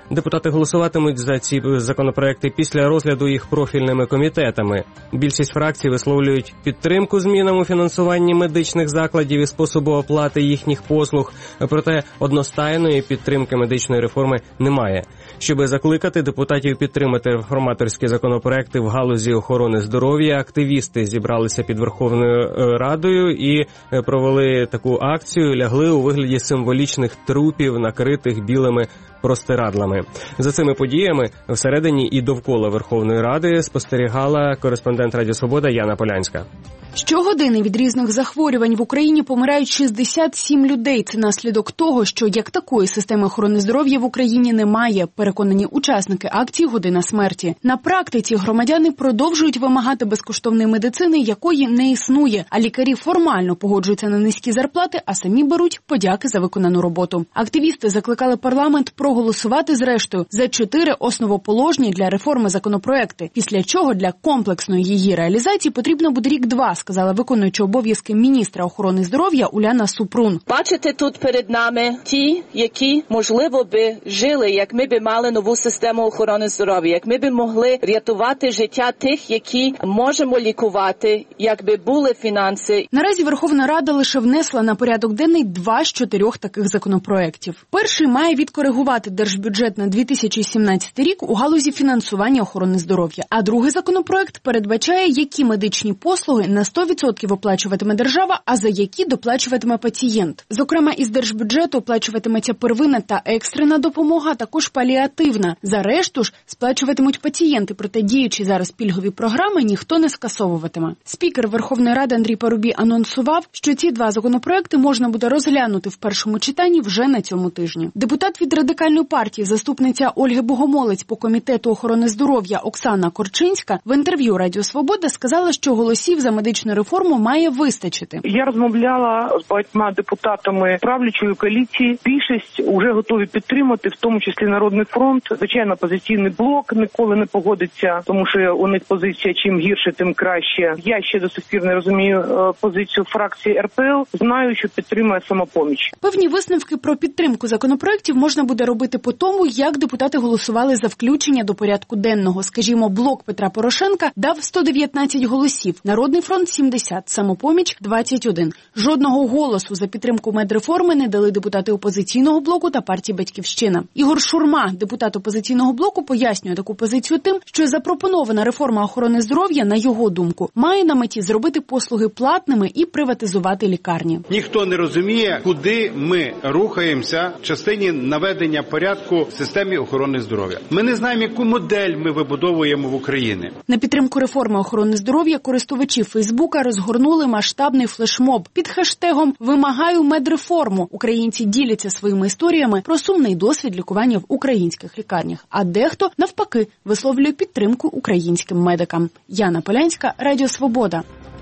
Депутати голосуватимуть за ці законопроекти після розгляду їх профільними комітетами. Більшість фракцій висловлюють підтримку змінам у фінансуванні медичних закладів і способу оплати їхніх послуг, проте одностайної підтримки медичної реформи немає. Щоби закликати депутатів підтримати реформаторські законопроекти в галузі охорони здоров'я, активісти зібралися під Верховною Радою і провели таку акцію, лягли у вигляді символічних трупів, накритих білими простирадлами. За цими подіями всередині і довкола Верховної Ради спостерігала кореспондент Радіо Свобода Яна Полянська. Щогодини від різних захворювань в Україні помирають шістдесят сім людей. Це наслідок того, що як такої системи охорони здоров'я в Україні немає, переконані учасники акції «Година смерті». На практиці громадяни продовжують вимагати безкоштовної медицини, якої не існує, а лікарі формально погоджуються на низькі зарплати, а самі беруть подяки за виконану роботу. Активісти закликали парламент проголосувати зрештою за чотири основоположні для реформи законопроекти, після чого для комплексної її реалізації потрібно буде рік-два, сказала виконуюча обов'язки міністра охорони здоров'я Уляна Супрун. Бачите, тут перед нами ті, які, можливо, би жили, як ми би мали нову систему охорони здоров'я, як ми би могли рятувати життя тих, які можемо лікувати, якби були фінанси. Наразі Верховна Рада лише внесла на порядок денний два з чотирьох таких законопроєктів. Перший має відкоригувати держбюджет на дві тисячі сімнадцятий рік у галузі фінансування охорони здоров'я, а другий законопроєкт передбачає, які медичні послуги на сто відсотків оплачуватиме держава, а за які доплачуватиме пацієнт. Зокрема, із держбюджету оплачуватиметься первинна та екстрена допомога, а також паліативна. За решту ж сплачуватимуть пацієнти, проте діючі зараз пільгові програми ніхто не скасовуватиме. Спікер Верховної Ради Андрій Парубій анонсував, що ці два законопроекти можна буде розглянути в першому читанні вже на цьому тижні. Депутат від Радикальної партії, заступниця Ольги Богомолець по Комітету охорони здоров'я Оксана Корчинська в інтерв'ю Радіо Свобода сказала, що голосів за медичну реформу має вистачити. Я розмовляла з багатьма депутатами правлячої коаліції. Більшість вже готові підтримати, в тому числі Народний фронт. Звичайно, опозиційний блок ніколи не погодиться, тому що у них позиція чим гірше, тим краще. Я ще до сих пір не розумію позицію фракції ер пе ел. Знаю, що підтримує «Самопоміч». Певні висновки про підтримку законопроєктів можна буде робити по тому, як депутати голосували за включення до порядку денного. Скажімо, блок Петра Порошенка дав сто дев'ятнадцять голосів, Народний фронт – сімдесят, «Самопоміч» – двадцять один. Жодного голосу за підтримку медреформи не дали депутати опозиційного блоку та партії «Батьківщина». Ігор Шурма, депутат опозиційного блоку, пояснює таку позицію тим, що запропонована реформа охорони здоров'я, на його думку, має на меті зробити послуги платними і приватизувати лікарні. Ніхто не розуміє, куди ми рухаємося в частині наведення порядку в системі охорони здоров'я. Ми не знаємо, яку модель ми вибудовуємо в Україні. На підтримку реформи охорони здоров'я користувачі Фейсбука розгорнули масштабний флешмоб під хештегом «Вимагаю медреформу». Українці діляться своїми історіями про сумний досвід лікування в українських лікарнях, а дехто, навпаки, висловлює підтримку українським медикам. Яна Полянська, Радіо Свобода.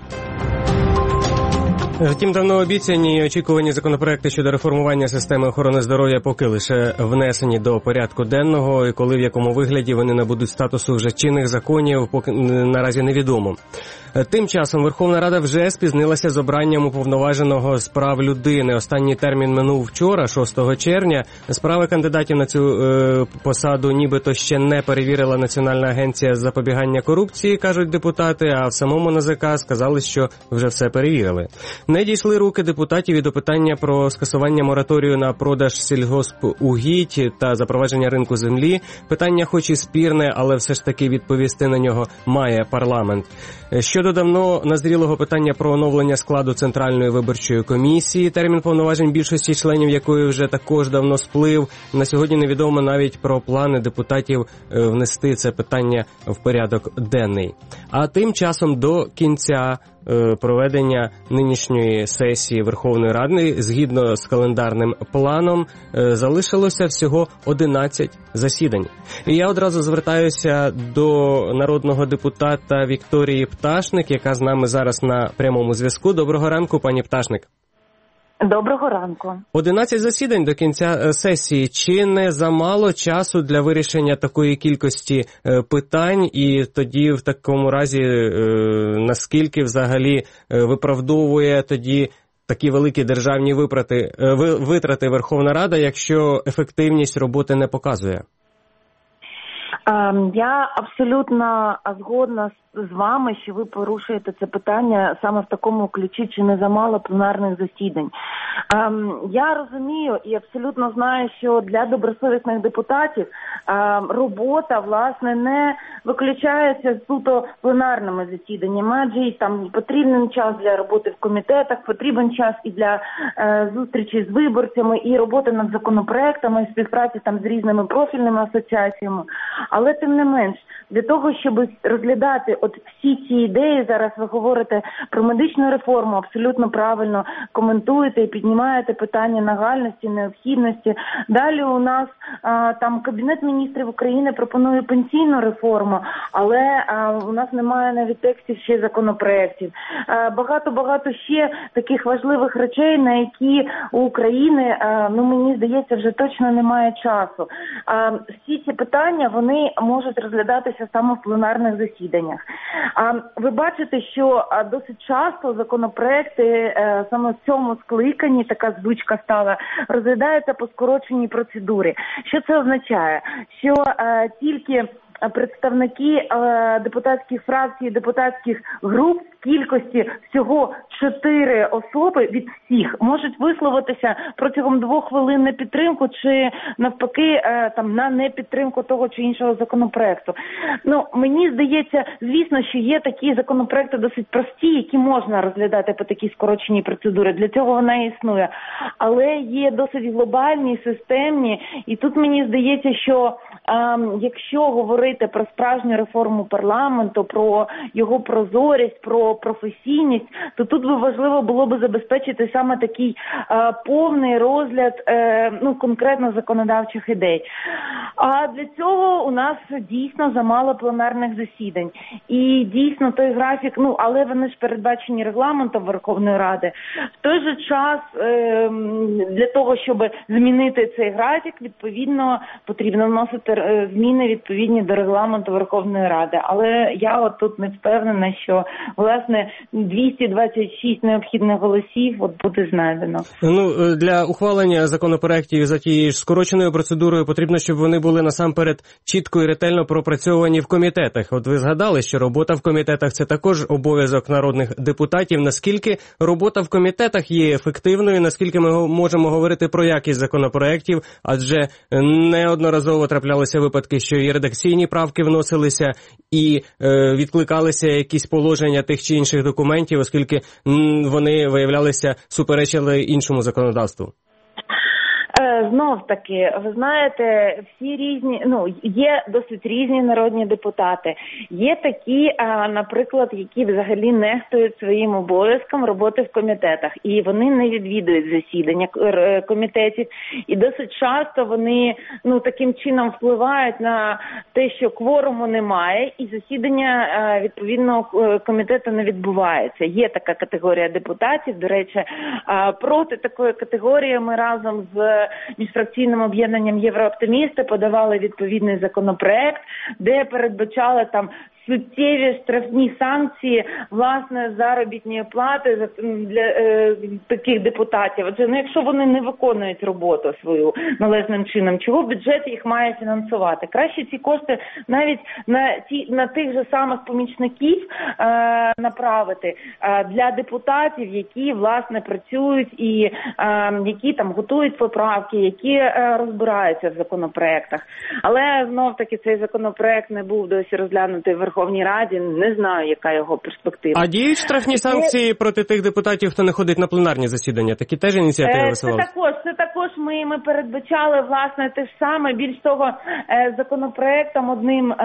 Втім, давно обіцяні і очікувані законопроекти щодо реформування системи охорони здоров'я поки лише внесені до порядку денного, і коли в якому вигляді вони набудуть статусу вже чинних законів, поки наразі невідомо. Тим часом Верховна Рада вже спізнилася з обранням уповноваженого з прав людини. Останній термін минув вчора, шостого червня. Справи кандидатів на цю е, посаду нібито ще не перевірила Національна агенція з запобігання корупції, кажуть депутати, а в самому ен зет ка сказали, що вже все перевірили. Не дійшли руки депутатів і до питання про скасування мораторію на продаж сільгоспугідь та запровадження ринку землі. Питання хоч і спірне, але все ж таки відповісти на нього має парламент. Щодо давно назрілого питання про оновлення складу Центральної виборчої комісії, термін повноважень більшості членів якої вже також давно сплив, на сьогодні невідомо навіть про плани депутатів внести це питання в порядок денний. А тим часом до кінця проведення нинішньої сесії Верховної Ради, згідно з календарним планом, залишилося всього одинадцять засідань. І я одразу звертаюся до народного депутата Вікторії Пташник, яка з нами зараз на прямому зв'язку. Доброго ранку, пані Пташник. Доброго ранку. одинадцять засідань до кінця сесії. Чи не замало часу для вирішення такої кількості питань? І тоді в такому разі наскільки взагалі виправдовує тоді такі великі державні витрати, витрати Верховна Рада, якщо ефективність роботи не показує? Я абсолютно згодна з вами, що ви порушуєте це питання саме в такому ключі, чи не замало пленарних засідань. Я розумію і абсолютно знаю, що для добросовісних депутатів робота, власне, не виключається суто пленарними засіданнями, адже й там потрібен час для роботи в комітетах, потрібен час і для зустрічі з виборцями, і роботи над законопроектами, і співпраці там з різними профільними асоціаціями. Але тим не менш, для того, щоб розглядати от всі ці ідеї, зараз ви говорите про медичну реформу, абсолютно правильно коментуєте і піднімаєте питання нагальності, необхідності. Далі у нас а, там Кабінет міністрів України пропонує пенсійну реформу, але а, у нас немає навіть текстів ще законопроєктів. Багато-багато ще таких важливих речей, на які у України, а, ну мені здається, вже точно немає часу. А, всі ці питання, вони можуть розглядатися саме в пленарних засіданнях. А ви бачите, що досить часто законопроекти саме в цьому скликанні, така звичка стала, розглядаються по скороченій процедурі. Що це означає? Що а, тільки представники е, депутатських фракцій, депутатських груп в кількості всього чотири особи від всіх можуть висловитися протягом двох хвилин на підтримку чи навпаки е, там на непідтримку того чи іншого законопроекту. Ну, мені здається, звісно, що є такі законопроекти досить прості, які можна розглядати по такій скороченій процедурі. Для цього вона і існує. Але є досить глобальні, системні, і тут мені здається, що е, якщо говорити про справжню реформу парламенту, про його прозорість, про професійність, то тут би важливо було б забезпечити саме такий е, повний розгляд е, ну, конкретно законодавчих ідей. А для цього у нас дійсно замало пленарних засідань. І дійсно той графік, ну, але вони ж передбачені регламентом Верховної Ради. В той же час е, для того, щоб змінити цей графік, відповідно, потрібно вносити е, зміни відповідні до регламенту Верховної Ради. Але я от тут не впевнена, що, власне, двісті двадцять шість необхідних голосів от буде знайдено. Ну, для ухвалення законопроектів за тією ж скороченою процедурою потрібно, щоб вони були насамперед чітко і ретельно пропрацьовані в комітетах. От ви згадали, що робота в комітетах – це також обов'язок народних депутатів. Наскільки робота в комітетах є ефективною, наскільки ми можемо говорити про якість законопроектів, адже неодноразово траплялися випадки, що і редакційні правки вносилися, і е, відкликалися якісь положення тих чи інших документів, оскільки м, вони виявлялися суперечили іншому законодавству. Знов таки, ви знаєте, всі різні, ну, є досить різні народні депутати. Є такі, а, наприклад, які взагалі нехтують своїм обов'язком роботи в комітетах. І вони не відвідують засідання комітетів. І досить часто вони, ну, таким чином впливають на те, що кворуму немає, і засідання, а, відповідно, комітету не відбувається. Є така категорія депутатів. До речі, а, проти такої категорії ми разом з міжфракційним об'єднанням «Єврооптимісти» подавали відповідний законопроект, де передбачали там суттєві штрафні санкції, власне, заробітної плати для е, таких депутатів. Отже, ну, якщо вони не виконують роботу свою належним чином, чого бюджет їх має фінансувати? Краще ці кошти навіть на ті на тих же самих помічників е, направити е, для депутатів, які, власне, працюють і е, які там готують поправки, які е, розбираються в законопроектах. Але знов-таки цей законопроект не був досі розглянутий в Верховній Раді, не знаю, яка його перспектива. А діють штрафні санкції проти тих депутатів, хто не ходить на пленарні засідання? Такі теж ініціативи висувалися? Це також, це також ми, ми передбачали, власне, те ж саме. Більш того, законопроектом одним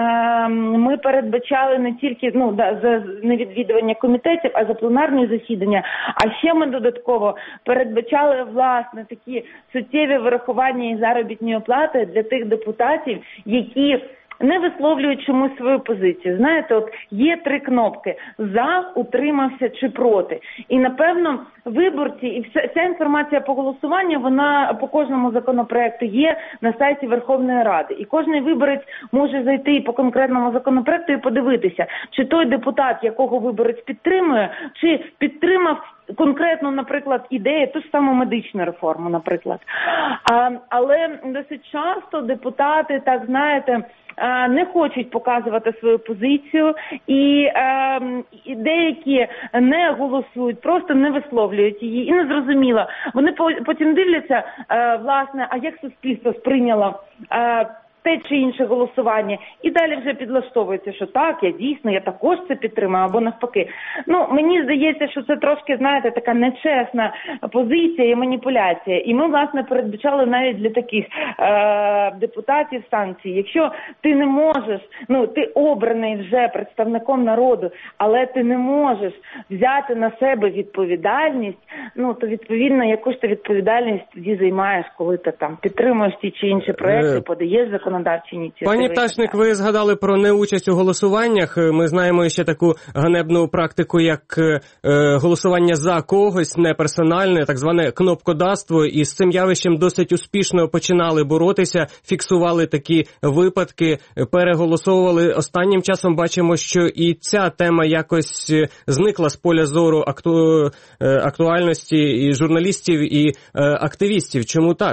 ми передбачали не тільки, ну, да, за невідвідування комітетів, а за пленарні засідання. А ще ми додатково передбачали, власне, такі суттєві вирахування і заробітної плати для тих депутатів, які не висловлюють чомусь свою позицію. Знаєте, от є три кнопки – «за», «утримався» чи «проти». І, напевно, виборці, і вся, вся інформація по голосуванню, вона по кожному законопроекту є на сайті Верховної Ради. І кожен виборець може зайти по конкретному законопроекту і подивитися, чи той депутат, якого виборець підтримує, чи підтримав конкретно, наприклад, ідеї, ту ж саму медичну реформу, наприклад. А, але досить часто депутати, так знаєте, не хочуть показувати свою позицію, і, і деякі не голосують, просто не висловлюють її. І не зрозуміло. Вони потім дивляться, власне, а як суспільство сприйняло те чи інше голосування, і далі вже підлаштовується, що так, я дійсно, я також це підтримую, або навпаки. Ну, мені здається, що це трошки, знаєте, така нечесна позиція і маніпуляція. І ми, власне, передбачали навіть для таких е- депутатів санкції. Якщо ти не можеш, ну, ти обраний вже представником народу, але ти не можеш взяти на себе відповідальність, ну, то, відповідно, яку ж ти відповідальність тоді займаєш, коли ти там підтримуєш ті чи інші проекти, подаєш закон. Пані Пташник, ви згадали про неучасть у голосуваннях. Ми знаємо ще таку ганебну практику, як е, голосування за когось, не персональне, так зване кнопкодавство. І з цим явищем досить успішно починали боротися, фіксували такі випадки, переголосовували. Останнім часом бачимо, що і ця тема якось зникла з поля зору акту... актуальності і журналістів, і е, активістів. Чому так?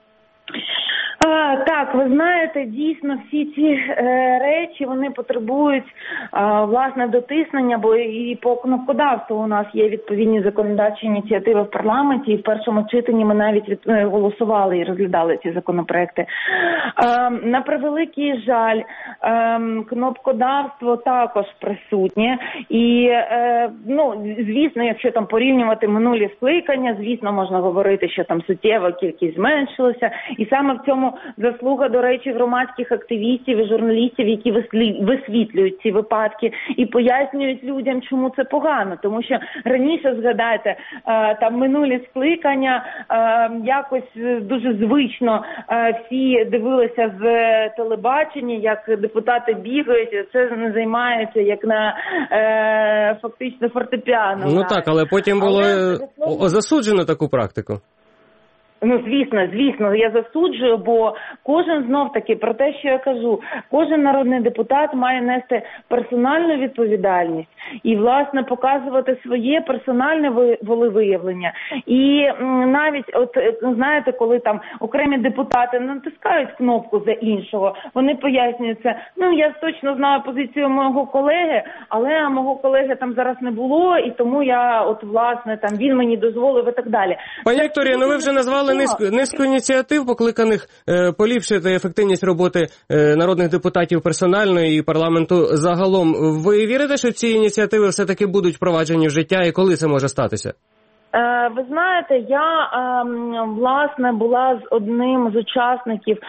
А, так, ви знаєте, дійсно всі ці е, речі, вони потребують е, власне дотиснення, бо і по кнопкодавству у нас є відповідні законодавчі ініціативи в парламенті, і в першому читанні ми навіть від, е, голосували і розглядали ці законопроекти. Е, на превеликий жаль, е, кнопкодавство також присутнє, і, е, ну, звісно, якщо там порівнювати минулі скликання, звісно, можна говорити, що там суттєва кількість зменшилася, і саме в цьому заслуга, до речі, громадських активістів і журналістів, які висвітлюють ці випадки і пояснюють людям, чому це погано. Тому що раніше, згадайте, там минулі скликання, якось дуже звично всі дивилися з телебачення, як депутати бігають, це не займається як на фактично фортепіано. Ну так, але потім було але... засуджено таку практику. Ну, звісно, звісно, я засуджую, бо кожен, знов-таки, про те, що я кажу, кожен народний депутат має нести персональну відповідальність і, власне, показувати своє персональне волевиявлення. І навіть, от, знаєте, коли там окремі депутати натискають кнопку за іншого, вони пояснюються, ну, я точно знаю позицію мого колеги, але мого колеги там зараз не було, і тому я, от, власне, там, він мені дозволив і так далі. Пані Вікторія, ну ви вже назвали Низку, низку ініціатив, покликаних е, поліпшити ефективність роботи е, народних депутатів персонально і парламенту загалом. Ви вірите, що ці ініціативи все-таки будуть впроваджені в життя, і коли це може статися? Ви знаєте, я, власне, була з одним з учасників,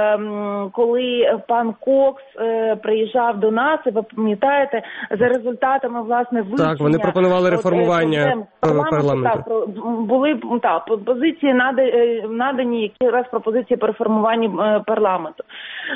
коли пан Кокс приїжджав до нас, і ви пам'ятаєте, за результатами, власне, вивчення... Так, вони пропонували реформування парламенту. парламенту. Так, були, так, позиції надані, якраз пропозиції по реформуванню парламенту.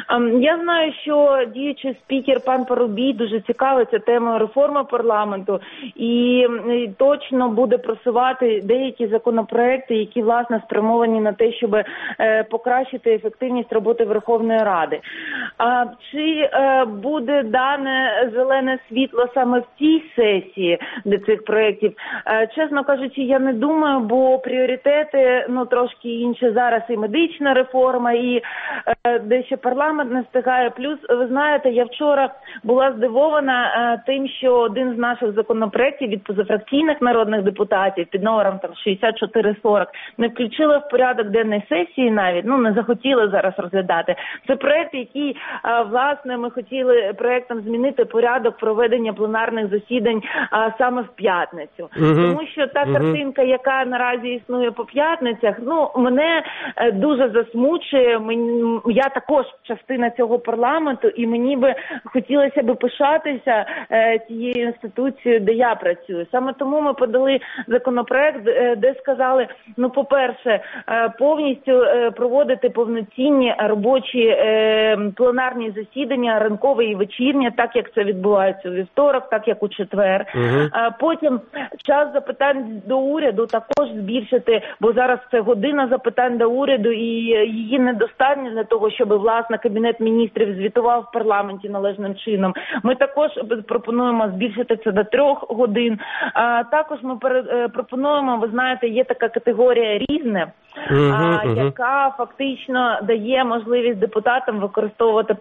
Я знаю, що діючий спікер пан Парубій дуже цікавиться темою реформи парламенту і точно буде просувати деякі законопроекти, які, власне, спрямовані на те, щоб е, покращити ефективність роботи Верховної Ради. А чи е, буде дане зелене світло саме в цій сесії до цих проєктів? Е, чесно кажучи, я не думаю, бо пріоритети, ну, трошки інші зараз, і медична реформа, і е, дещо парламент не встигає. Плюс, ви знаєте, я вчора була здивована е, тим, що один з наших законопроєктів від позафракційних народних депутатів під номером там шістдесят чотири сорок не включили в порядок денної сесії навіть, ну не захотіли зараз розглядати. Це проект, який, а, власне, ми хотіли проектом змінити порядок проведення пленарних засідань а, саме в п'ятницю. Uh-huh. Тому що та uh-huh. картинка, яка наразі існує по п'ятницях, ну, мене е, дуже засмучує. Мені, я також частина цього парламенту, і мені би хотілося би пишатися е, тією інституцією, де я працюю. Саме тому ми подали законопроект, де сказали, ну, по-перше, повністю проводити повноцінні робочі пленарні засідання, ранкове і вечірнє, так як це відбувається у вівторок, так як у четвер. Угу. Потім час запитань до уряду також збільшити, бо зараз це година запитань до уряду, і її недостатньо для того, щоб, власне, Кабінет міністрів звітував в парламенті належним чином. Ми також пропонуємо збільшити це до трьох годин. Також ми пропонуємо, ви знаєте, є така категорія «Різне», uh-huh, uh-huh. яка фактично дає можливість депутатам використовувати парламентські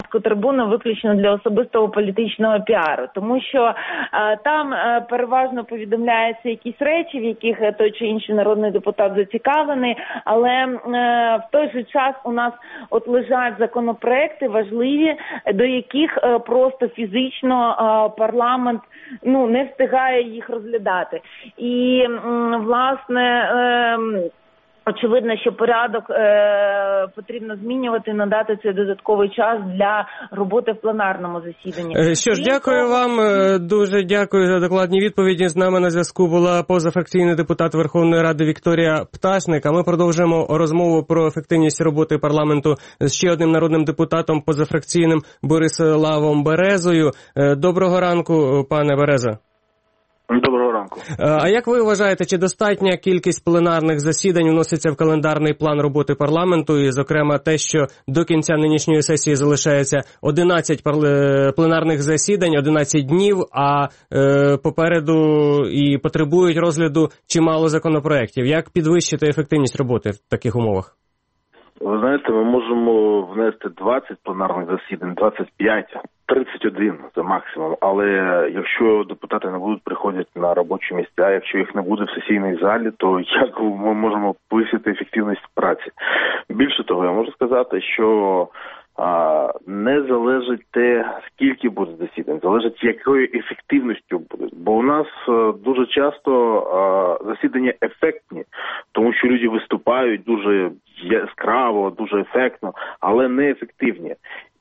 парламентську трибуну виключно для особистого політичного піару, тому що е, там е, переважно повідомляються якісь речі, в яких той чи інший народний депутат зацікавлений, але е, в той же час у нас от лежать законопроекти важливі, до яких е, просто фізично е, парламент ну не встигає їх розглядати. І, е, власне, е, очевидно, що порядок е, потрібно змінювати, надати цей додатковий час для роботи в пленарному засіданні. Що ж, дякую вам, дуже дякую за докладні відповіді. З нами на зв'язку була позафракційний депутат Верховної Ради Вікторія Пташник. А ми продовжуємо розмову про ефективність роботи парламенту з ще одним народним депутатом позафракційним Бориславом Березою. Доброго ранку, пане Береза. Доброго ранку. А як ви вважаєте, чи достатня кількість пленарних засідань вноситься в календарний план роботи парламенту, і, зокрема, те, що до кінця нинішньої сесії залишається одинадцять пленарних засідань, одинадцять днів, а е, попереду і потребують розгляду чимало законопроєктів? Як підвищити ефективність роботи в таких умовах? Ви знаєте, ми можемо внести двадцять пленарних засідань, двадцять п'ять, тридцять один це максимум, але якщо депутати не будуть приходити на робочі місця, якщо їх не буде в сесійній залі, то як ми можемо повисити ефективність праці? Більше того, я можу сказати, що а, не залежить те, скільки буде засідань, залежить, якою ефективністю буде. Бо у нас а, дуже часто а, засідання ефектні, тому що люди виступають дуже яскраво, дуже ефектно, але не ефективні.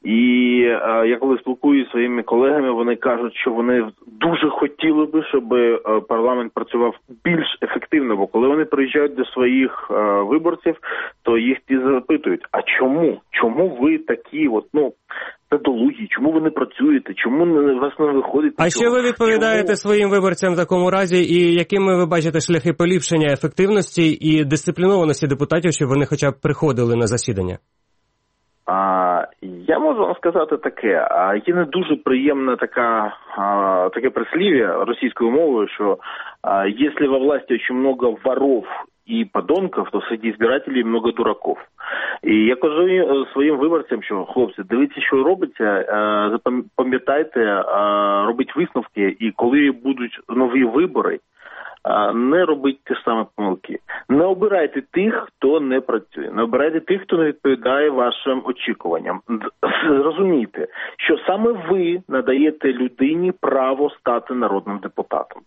І е, я коли спілкуюся зі своїми колегами, вони кажуть, що вони дуже хотіли би, щоб е, парламент працював більш ефективно, бо коли вони приїжджають до своїх е, виборців, то їх ті запитують, а чому? Чому ви такі от, ну, педології, чому ви не працюєте, чому у вас не виходить? А що ви відповідаєте чому? Своїм виборцям в такому разі, і якими ви бачите шляхи поліпшення ефективності і дисциплінованості депутатів, щоб вони хоча б приходили на засідання? А, я можу вам сказати таке, а є не дуже приємне така, а, таке прислів'я російською мовою, що а, якщо во власти дуже багато воров і подонків, то серед избирателей много дураков. І я кажу своїм виборцям, що, хлопці, дивіться, що робиться, пам'ятайте, робіть висновки, і коли будуть нові вибори, не робіть ті ж самі помилки. Не обирайте тих, хто не працює. Не обирайте тих, хто не відповідає вашим очікуванням. Зрозумійте, що саме ви надаєте людині право стати народним депутатом.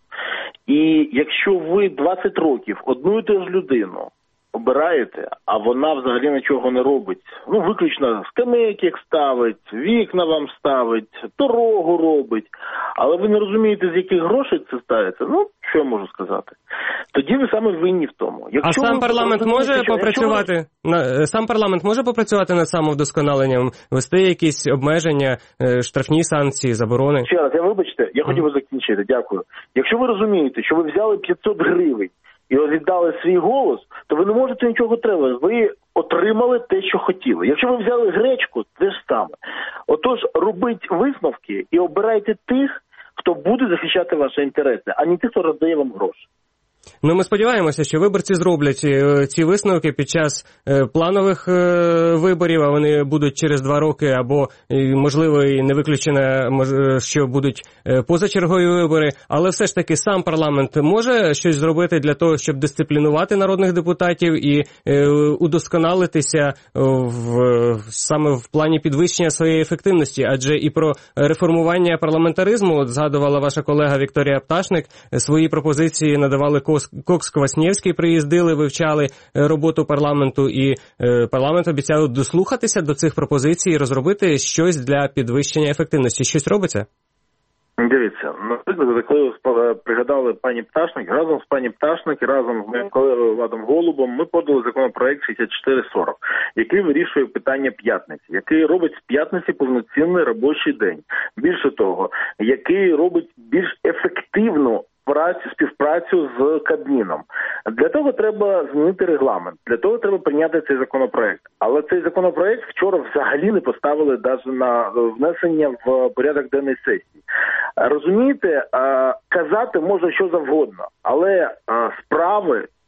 І якщо ви двадцять років одну і ту ж людину обираєте, а вона взагалі нічого не робить, ну, виключно скамейки ставить, вікна вам ставить, дорогу робить, але ви не розумієте, з яких грошей це ставиться, ну, що я можу сказати? Тоді ви саме винні в тому. Якщо а сам парламент може що, попрацювати, ви... на, сам парламент може попрацювати над самовдосконаленням, вести якісь обмеження, штрафні санкції, заборони? Ще раз, я вибачте, я mm. хотів би закінчити, дякую. Якщо ви розумієте, що ви взяли п'ятсот гривень, і віддали свій голос, то ви не можете нічого треба. Ви отримали те, що хотіли. Якщо ви взяли гречку, те ж саме. Отож, робіть висновки і обирайте тих, хто буде захищати ваші інтереси, а не тих, хто роздає вам гроші. Ну, ми сподіваємося, що виборці зроблять ці висновки під час планових виборів, а вони будуть через два роки, або, можливо, і не виключено, що будуть позачергові вибори. Але все ж таки сам парламент може щось зробити для того, щоб дисциплінувати народних депутатів і удосконалитися в, саме в плані підвищення своєї ефективності. Адже і про реформування парламентаризму, от згадувала ваша колега Вікторія Пташник, свої пропозиції надавали Кокс-Кваснєвський, приїздили, вивчали роботу парламенту, і е, парламент обіцяв дослухатися до цих пропозицій і розробити щось для підвищення ефективності. Щось робиться? Дивіться, наприклад, коли ви пригадали пані Пташник, разом з пані Пташник і разом з моїм колегою Владом Голубом ми подали законопроект шістдесят чотири сорок, який вирішує питання п'ятниці, який робить з п'ятниці повноцінний робочий день. Більше того, який робить більш ефективну працю, співпрацю з Кабміном. Для того треба змінити регламент, для того треба прийняти цей законопроект. Але цей законопроект вчора взагалі не поставили навіть на внесення в порядок денний сесії. Розумієте, казати можна що завгодно, але справи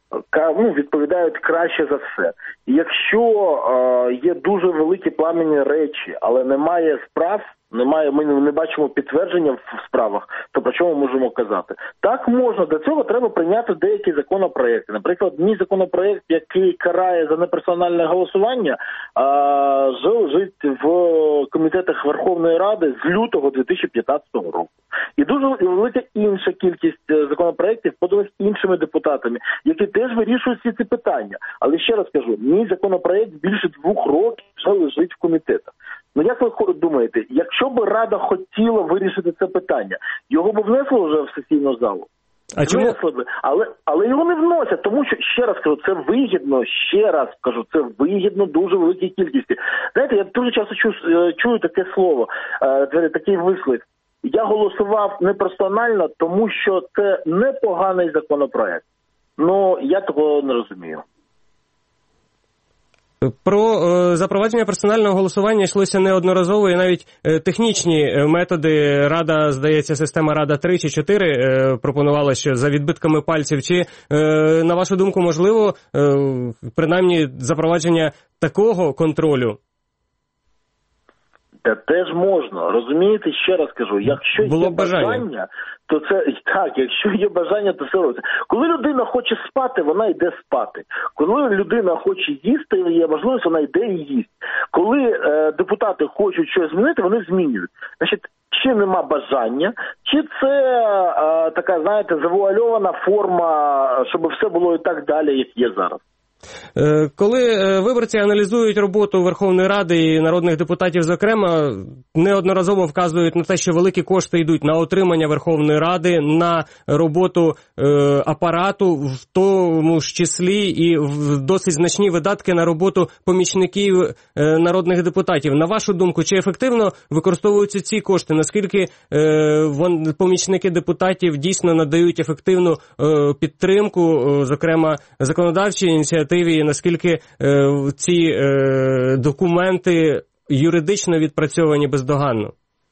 ну, відповідають краще за все. І якщо е, є дуже великі пламенні речі, але немає справ, немає, ми не бачимо підтвердження в справах, то про що ми можемо казати? Так можна, до цього треба прийняти деякі законопроекти. Наприклад, мій законопроект, який карає за неперсональне голосування, лежить в комітетах Верховної Ради з лютого дві тисячі п'ятнадцятого року. І дуже велика інша кількість законопроєктів поданих іншими депутатами, які теж вирішують всі ці питання. Але ще раз кажу, мій законопроєкт більше двох років вже лежить в комітетах. Ну як ви думаєте, якщо б Рада хотіла вирішити це питання, його б внесло вже в сесійну залу? А чому? Б, але, але його не вносять, тому що, ще раз кажу, це вигідно, ще раз кажу, це вигідно дуже великій кількості. Знаєте, я дуже часто чую, чую таке слово, такий вислів. Я голосував неперсонально, тому що це непоганий законопроект. Ну, я того не розумію. Про е, запровадження персонального голосування йшлося неодноразово, і навіть е, технічні методи Рада, здається, система Рада три чи чотири е, пропонувала, що за відбитками пальців. Чи, е, на вашу думку, можливо, е, принаймні, запровадження такого контролю? Та теж можна, розумієте, ще раз кажу, якщо Було є бажання. бажання, то це, так, якщо є бажання, то все робиться. Коли людина хоче спати, вона йде спати. Коли людина хоче їсти, є можливість, вона йде і їсть. Коли е, депутати хочуть щось змінити, вони змінюють. Значить, чи нема бажання, чи це е, така, знаєте, завуальована форма, щоб все було і так далі, як є зараз. Коли виборці аналізують роботу Верховної Ради і народних депутатів, зокрема, неодноразово вказують на те, що великі кошти йдуть на отримання Верховної Ради, на роботу е, апарату, в тому ж числі і в досить значні видатки на роботу помічників е, народних депутатів. На вашу думку, чи ефективно використовуються ці кошти? Наскільки е, вон, помічники депутатів дійсно надають ефективну е, підтримку, е, зокрема, законодавчій ініціативі? І наскільки е, ці е, документи юридично відпрацьовані бездоганно?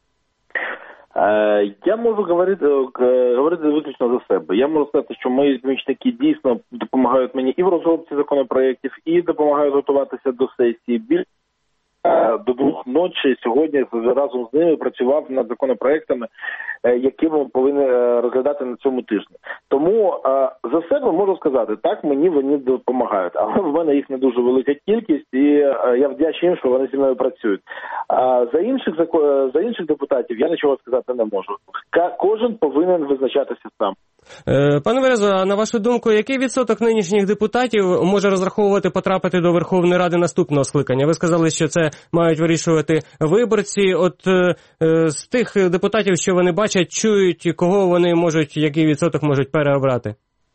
Е, я можу говорити, говорити виключно за себе. Я можу сказати, що мої помічники дійсно допомагають мені і в розробці законопроєктів, і допомагають готуватися до сесії. Більше до двох ночі сьогодні разом з ними працював над законопроектами, які ми повинні розглядати на цьому тижні. Тому за себе можу сказати, так, мені вони допомагають, але в мене їх не дуже велика кількість, і я вдячний їм, що вони зі мною працюють. А за інших, за інших депутатів я нічого сказати не можу. Кожен повинен визначатися сам. Пане Березо, а на вашу думку, який відсоток нинішніх депутатів може розраховувати потрапити до Верховної Ради наступного скликання? Ви сказали, що це мають вирішувати виборці. От е, з тих депутатів, що вони бачать, чують, кого вони можуть, який відсоток можуть переобрати?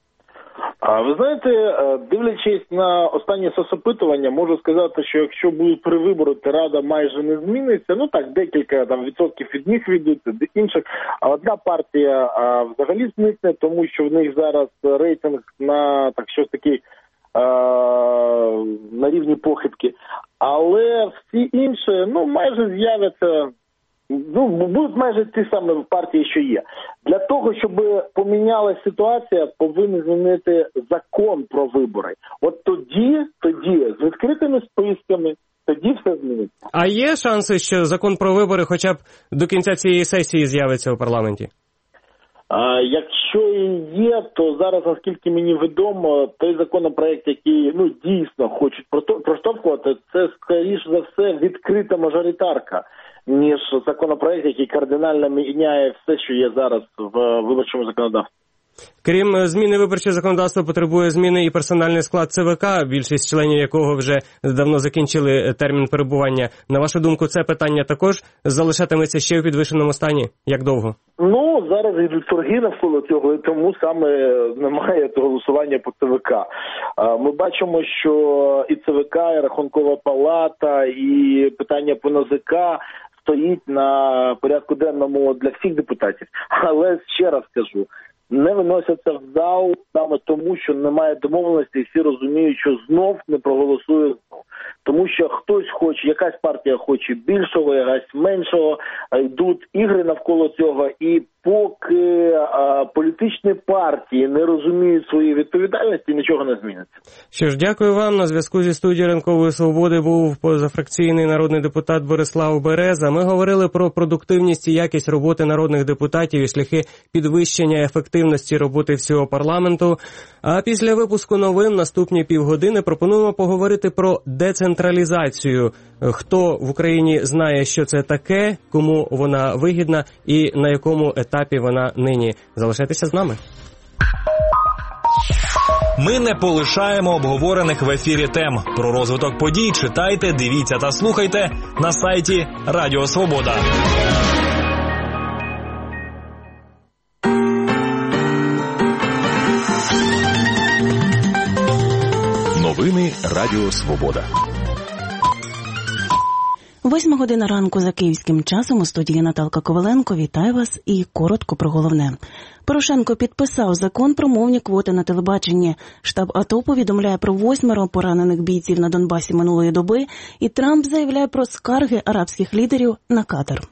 А ви знаєте, дивлячись на останні соцопитування, можу сказати, що якщо будуть перевибори, то Рада майже не зміниться. Ну так, декілька там відсотків від них відуть, інших. А одна партія а, взагалі зникне, тому що в них зараз рейтинг на так щось такий а, на рівні похибки. Але всі інші, ну, майже з'являться. Ну, будуть майже ті самі партії, що є. Для того, щоб помінялася ситуація, повинні змінити закон про вибори. От тоді, тоді, з відкритими списками, тоді все зміниться. А є шанси, що закон про вибори хоча б до кінця цієї сесії з'явиться у парламенті? А, якщо і є, то зараз, наскільки мені відомо, той законопроект, який, ну, дійсно хочуть проштовхувати, це, скоріш за все, відкрита мажоритарка, ніж законопроект, який кардинально міняє все, що є зараз в виборчому законодавстві. Крім зміни виборчого законодавства, потребує зміни і персональний склад ЦВК, більшість членів якого вже давно закінчили термін перебування. На вашу думку, це питання також залишатиметься ще у підвищеному стані? Як довго? Ну, зараз йдуть торги навколо цього, і тому саме немає голосування по ЦВК. Ми бачимо, що і ЦВК, і Рахункова палата, і питання по НАЗК стоїть на порядку денному для всіх депутатів. Але ще раз кажу, не виносяться в зал саме тому, що немає домовленості, і всі розуміють, що знов не проголосують знов. Тому що хтось хоче, якась партія хоче більшого, якась меншого, йдуть ігри навколо цього, і поки а, політичні партії не розуміють своєї відповідальності, нічого не зміниться. Що ж, дякую вам. На зв'язку зі студією Ранкової Свободи був позафракційний народний депутат Борислав Береза. Ми говорили про продуктивність і якість роботи народних депутатів і шляхи підвищення ефективності роботи всього парламенту. А після випуску новин наступні півгодини пропонуємо поговорити про децентралізацію. Хто в Україні знає, що це таке, кому вона вигідна і на якому етапі вона нині. Залишайтеся з нами. Ми не полишаємо обговорених в ефірі тем. Про розвиток подій читайте, дивіться та слухайте на сайті Радіо Свобода. Новини Радіо Свобода. Восьма година ранку за київським часом. У студії Наталка Коваленко. Вітаю вас і коротко про головне. Порошенко підписав закон про мовні квоти на телебаченні. Штаб АТО повідомляє про восьмеро поранених бійців на Донбасі минулої доби. І Трамп заявляє про скарги арабських лідерів на Катар.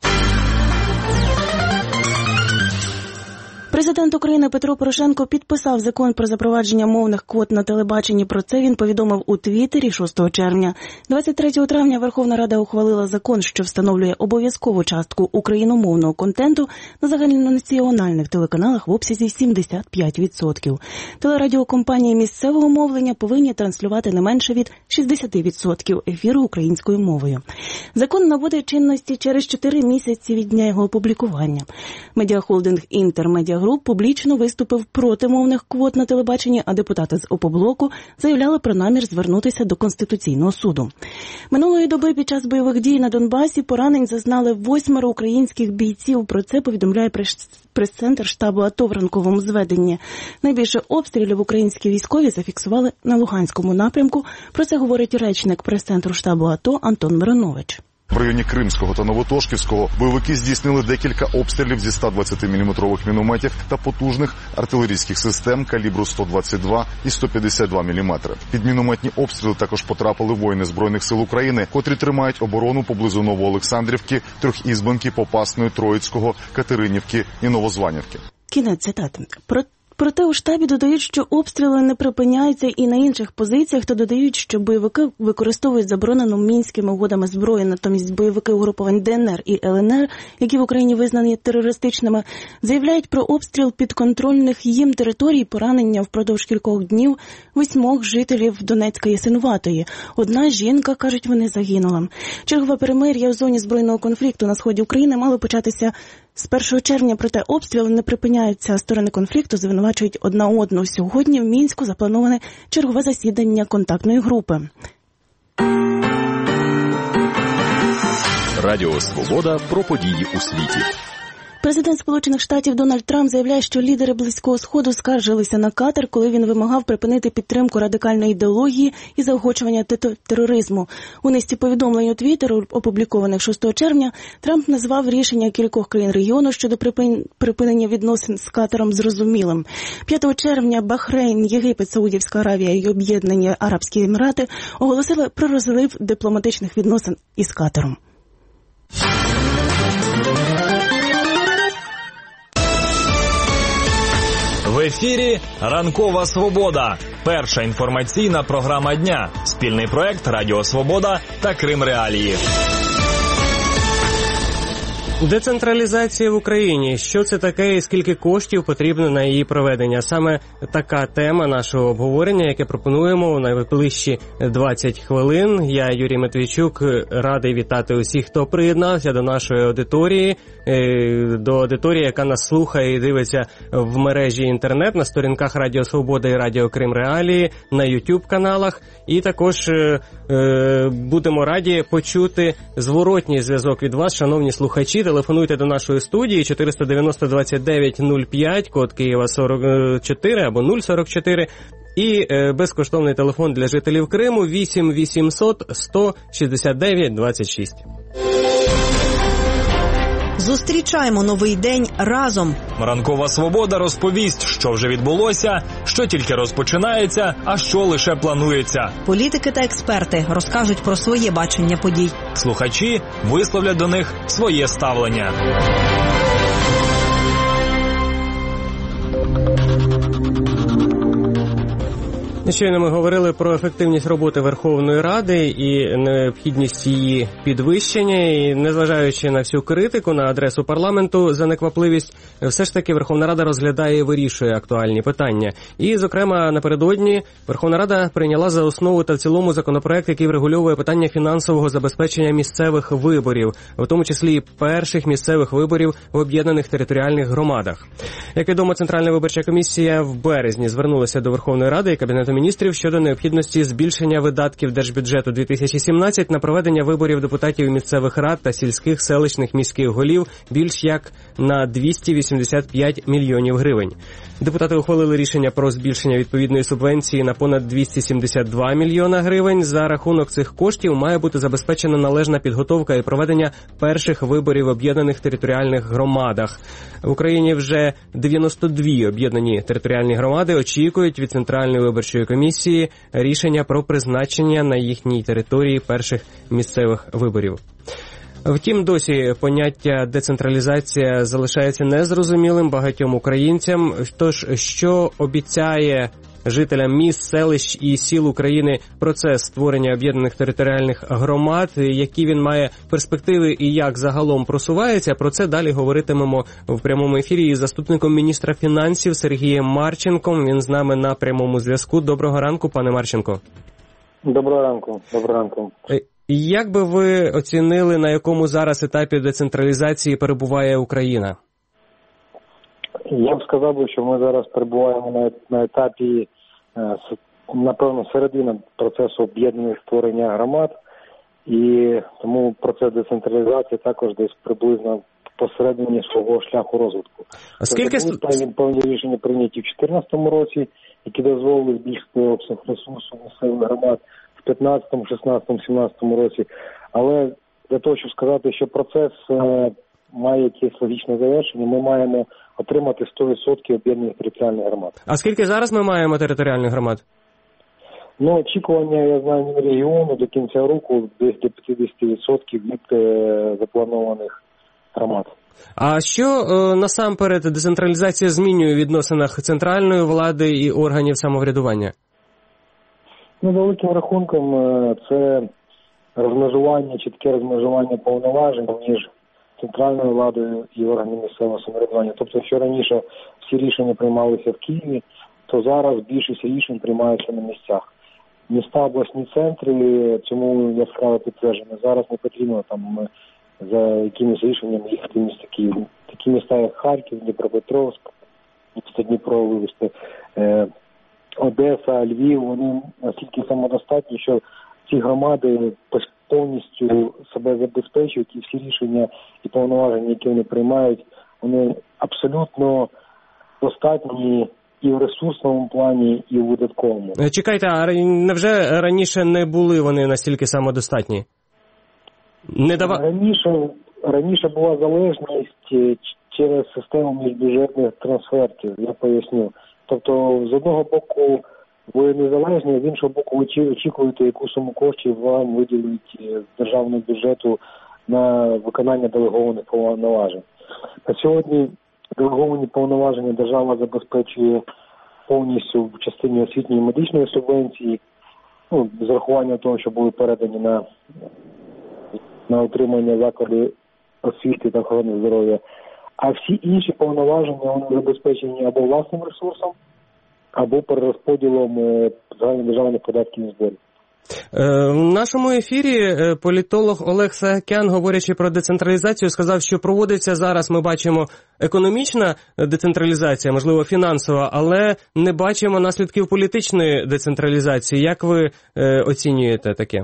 Президент України Петро Порошенко підписав закон про запровадження мовних квот на телебаченні. Про це він повідомив у Твіттері шостого червня. двадцять третього травня Верховна Рада ухвалила закон, що встановлює обов'язкову частку україномовного контенту на загальнонаціональних телеканалах в обсязі сімдесят п'ять відсотків. Телерадіокомпанії місцевого мовлення повинні транслювати не менше від шістдесят відсотків ефіру українською мовою. Закон набуде чинності через чотири місяці від дня його опублікування. Медіахолдинг «Інтермедіа Груп» публічно виступив проти мовних квот на телебаченні, а депутати з «Опоблоку» заявляли про намір звернутися до Конституційного суду. Минулої доби під час бойових дій на Донбасі поранень зазнали восьмеро українських бійців. Про це повідомляє прес-центр штабу АТО в ранковому зведенні. Найбільше обстрілів українські військові зафіксували на Луганському напрямку. Про це говорить речник прес-центру штабу АТО Антон Миронович. В районі Кримського та Новотошківського бойовики здійснили декілька обстрілів зі ста двадцятиміліметрових мінометів та потужних артилерійських систем калібру сто двадцять два і сто п'ятдесят два міліметри. Під мінометні обстріли також потрапили воїни Збройних сил України, котрі тримають оборону поблизу Новоолександрівки, Трьохізбенки, Попасної, Троїцького, Катеринівки і Новозванівки. Кінець цитати. Про Проте у штабі додають, що обстріли не припиняються і на інших позиціях, то додають, що бойовики використовують заборонену Мінськими угодами зброю, натомість бойовики угруповань ДНР і ЛНР, які в Україні визнані терористичними, заявляють про обстріл підконтрольних їм територій, поранення впродовж кількох днів восьмох жителів Донецька Ясинуватої. Одна жінка, кажуть вони, загинула. Чергове перемир'я у зоні збройного конфлікту на сході України мало початися з першого червня, проте обстріли не припиняються. Сторони конфлікту звинувачують одна одну. Сьогодні в Мінську заплановане чергове засідання контактної групи. Радіо Свобода про події у світі. Президент Сполучених Штатів Дональд Трамп заявляє, що лідери Близького Сходу скаржилися на Катар, коли він вимагав припинити підтримку радикальної ідеології і заохочування тероризму. У низці повідомлень у Твіттеру, опублікованих шостого червня, Трамп назвав рішення кількох країн регіону щодо припинення відносин з Катаром зрозумілим. п'ятого червня Бахрейн, Єгипет, Саудівська Аравія і Об'єднані Арабські Емірати оголосили про розрив дипломатичних відносин із Катаром. В ефірі «Ранкова Свобода» – перша інформаційна програма дня. Спільний проект «Радіо Свобода» та «Крим Реалії». Децентралізація в Україні. Що це таке і скільки коштів потрібно на її проведення? Саме така тема нашого обговорення, яке пропонуємо у найближчі двадцять хвилин. Я, Юрій Матвійчук, радий вітати усіх, хто приєднався до нашої аудиторії, до аудиторії, яка нас слухає і дивиться в мережі інтернет, на сторінках Радіо Свобода і Радіо Крим Реалії, на ютуб-каналах. І також е, будемо раді почути зворотній зв'язок від вас, шановні слухачі. Телефонуйте до нашої студії чотириста дев'яносто двадцять дев'ять нуль п'ять, код Києва сорок чотири або нуль сорок чотири. І е, безкоштовний телефон для жителів Криму вісім вісімсот сто шістдесят дев'ять двадцять шість. Зустрічаємо новий день разом. Ранкова Свобода розповість, що вже відбулося, що тільки розпочинається, а що лише планується. Політики та експерти розкажуть про своє бачення подій. Слухачі висловлять до них своє ставлення. Щойно ми говорили про ефективність роботи Верховної Ради і необхідність її підвищення. І незважаючи на всю критику на адресу парламенту за неквапливість, все ж таки Верховна Рада розглядає і вирішує актуальні питання. І, зокрема, напередодні Верховна Рада прийняла за основу та в цілому законопроект, який врегульовує питання фінансового забезпечення місцевих виборів, в тому числі і перших місцевих виборів в об'єднаних територіальних громадах. Як відомо, Центральна виборча комісія в березні звернулася до Верховної Ради і Кабінету міністрів щодо необхідності збільшення видатків держбюджету дві тисячі сімнадцять на проведення виборів депутатів місцевих рад та сільських, селищних, міських голів більш як на двісті вісімдесят п'ять мільйонів гривень. Депутати ухвалили рішення про збільшення відповідної субвенції на понад двісті сімдесят два мільйона гривень. За рахунок цих коштів має бути забезпечена належна підготовка і проведення перших виборів в об'єднаних територіальних громадах. В Україні вже дев'яносто дві об'єднані територіальні громади очікують від Центральної виборчої комісії рішення про призначення на їхній території перших місцевих виборів. Втім, досі поняття децентралізація залишається незрозумілим багатьом українцям. Тож, що обіцяє жителям міст, селищ і сіл України процес створення об'єднаних територіальних громад, які він має перспективи і як загалом просувається, про це далі говоритимемо в прямому ефірі із заступником міністра фінансів Сергієм Марченком. Він з нами на прямому зв'язку. Доброго ранку, пане Марченко. Доброго ранку. Доброго ранку. Як би ви оцінили, на якому зараз етапі децентралізації перебуває Україна? Я б сказав би, що ми зараз перебуваємо на, на етапі, напевно, середини процесу об'єднаних створення громад, і тому процес децентралізації також десь приблизно посередині свого шляху розвитку. А скільки Тобто, певні рішення прийняті в дві тисячі чотирнадцятому році, які дозволили збільшити обсяг ресурсу місцевих громад в п'ятнадцятому, шістнадцятому, сімнадцятому році. Але для того, щоб сказати, що процес е, має якесь логічне завершення, ми маємо отримати сто відсотків об'єднаних територіальних громад. А скільки зараз ми маємо територіальних громад? Ну, очікування, я знаю, Мінрегіону до кінця року десь до п'ятдесят відсотків від е, запланованих громад. А що е, насамперед децентралізація змінює в відносинах центральної влади і органів самоврядування? Ну, великим рахунком е, це розмежування, чітке розмежування повноважень між центральною владою і органами місцевого самоврядування. Тобто, якщо раніше всі рішення приймалися в Києві, то зараз більшість рішень приймаються на місцях. Міста, обласні центри, цьому яскраво підтверджено. Зараз не потрібно там за якимись рішеннями їхати в місто Київ. Такі міста, як Харків, Дніпропетровськ, місто Дніпро, вивести, е, Одеса, Львів, вони настільки самодостатні, що ці громади повністю себе забезпечують, і всі рішення і повноваження, які вони приймають, вони абсолютно достатні і в ресурсному плані, і в видатковому. Чекайте, а невже раніше не були вони настільки самодостатні? Не дава... Раніше, раніше була залежність через систему міжбюджетних трансфертів, я поясню. Тобто, з одного боку, ви незалежні, з іншого боку, ви очікуєте, яку суму коштів вам виділить з державного бюджету на виконання делегованих повноважень. На сьогодні делеговані повноваження держава забезпечує повністю в частині освітньої і медичної субвенції, ну, з урахуванням того, що були передані на, на отримання закладів освіти та охорони здоров'я. А всі інші повноваження вони забезпечені або власним ресурсом, або перерозподілом загальнодержавних податків і зборів. В нашому ефірі політолог Олег Саакян, говорячи про децентралізацію, сказав, що проводиться зараз, ми бачимо, економічна децентралізація, можливо, фінансова, але не бачимо наслідків політичної децентралізації. Як ви е, оцінюєте таке?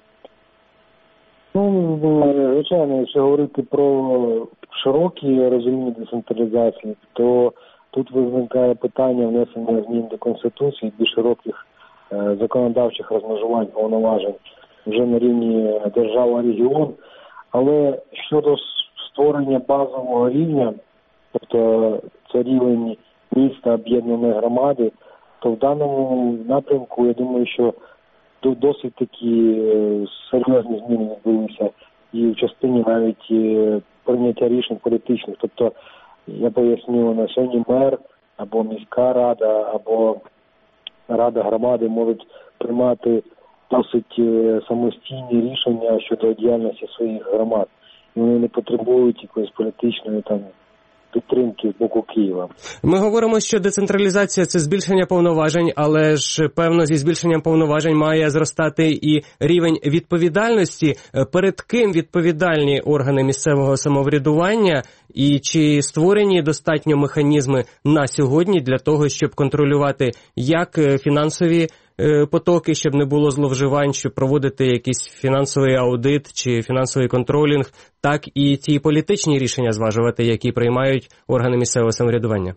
Ну, звичайно, якщо говорити про широкі розуміння децентралізації, то тут виникає питання внесення змін до Конституції, більш широких е, законодавчих розмежувань повноважень вже на рівні держава-регіон. Але щодо створення базового рівня, тобто це рівень міста, об'єднаної громади, то в даному напрямку, я думаю, що досить такі серйозні зміни відбулися і в частині навіть прийняття рішень політичних. Тобто, я поясню, на сьогодні мер або міська рада, або рада громади можуть приймати досить самостійні рішення щодо діяльності своїх громад. І вони не потребують якоїсь політичної там підтримки з боку Києва. Ми говоримо, що децентралізація – це збільшення повноважень, але ж, певно, зі збільшенням повноважень має зростати і рівень відповідальності. Перед ким відповідальні органи місцевого самоврядування і чи створені достатньо механізми на сьогодні для того, щоб контролювати як фінансові потоки, щоб не було зловживань, щоб проводити якийсь фінансовий аудит чи фінансовий контролінг, так і ті політичні рішення зважувати, які приймають органи місцевого самоврядування?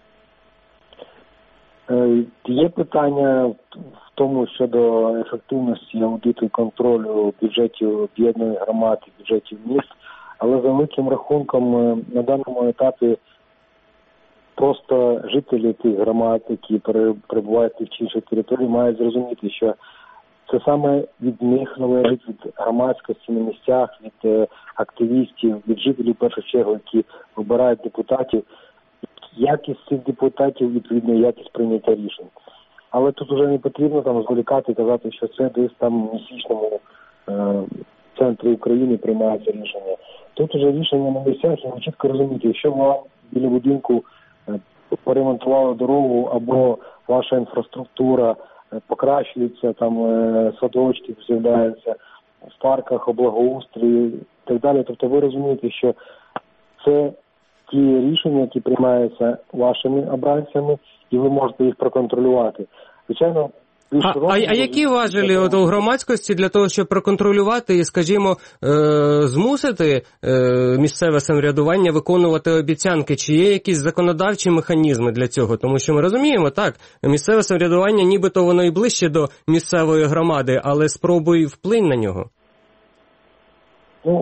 Є питання в тому щодо ефективності аудиту і контролю бюджетів об'єднаних громад і бюджетів міст, але за великим рахунком на даному етапі просто жителі тих громад, які перебувають в тих чи інших територій, мають зрозуміти, що це саме від них належить, від громадськості на місцях, від активістів, від жителів, в першу чергу, які вибирають депутатів. Якість цих депутатів, відповідно, якість прийняття рішень. Але тут вже не потрібно там зволікати і казати, що це десь там в місячному е- центрі України приймаються рішення. Тут вже рішення на місцях, і ви чітко розумієте, якщо вам біля будинку поремонтували дорогу або ваша інфраструктура покращується, там садочки з'являються, в парках облагоустрій і так далі. Тобто ви розумієте, що це ті рішення, які приймаються вашими обранцями, і ви можете їх проконтролювати. Звичайно, А, а, а які важелі от у громадськості для того, щоб проконтролювати і, скажімо, е, змусити е, місцеве самоврядування виконувати обіцянки? Чи є якісь законодавчі механізми для цього? Тому що ми розуміємо, так, місцеве самоврядування нібито воно і ближче до місцевої громади, але спробуй вплинь на нього. Ну,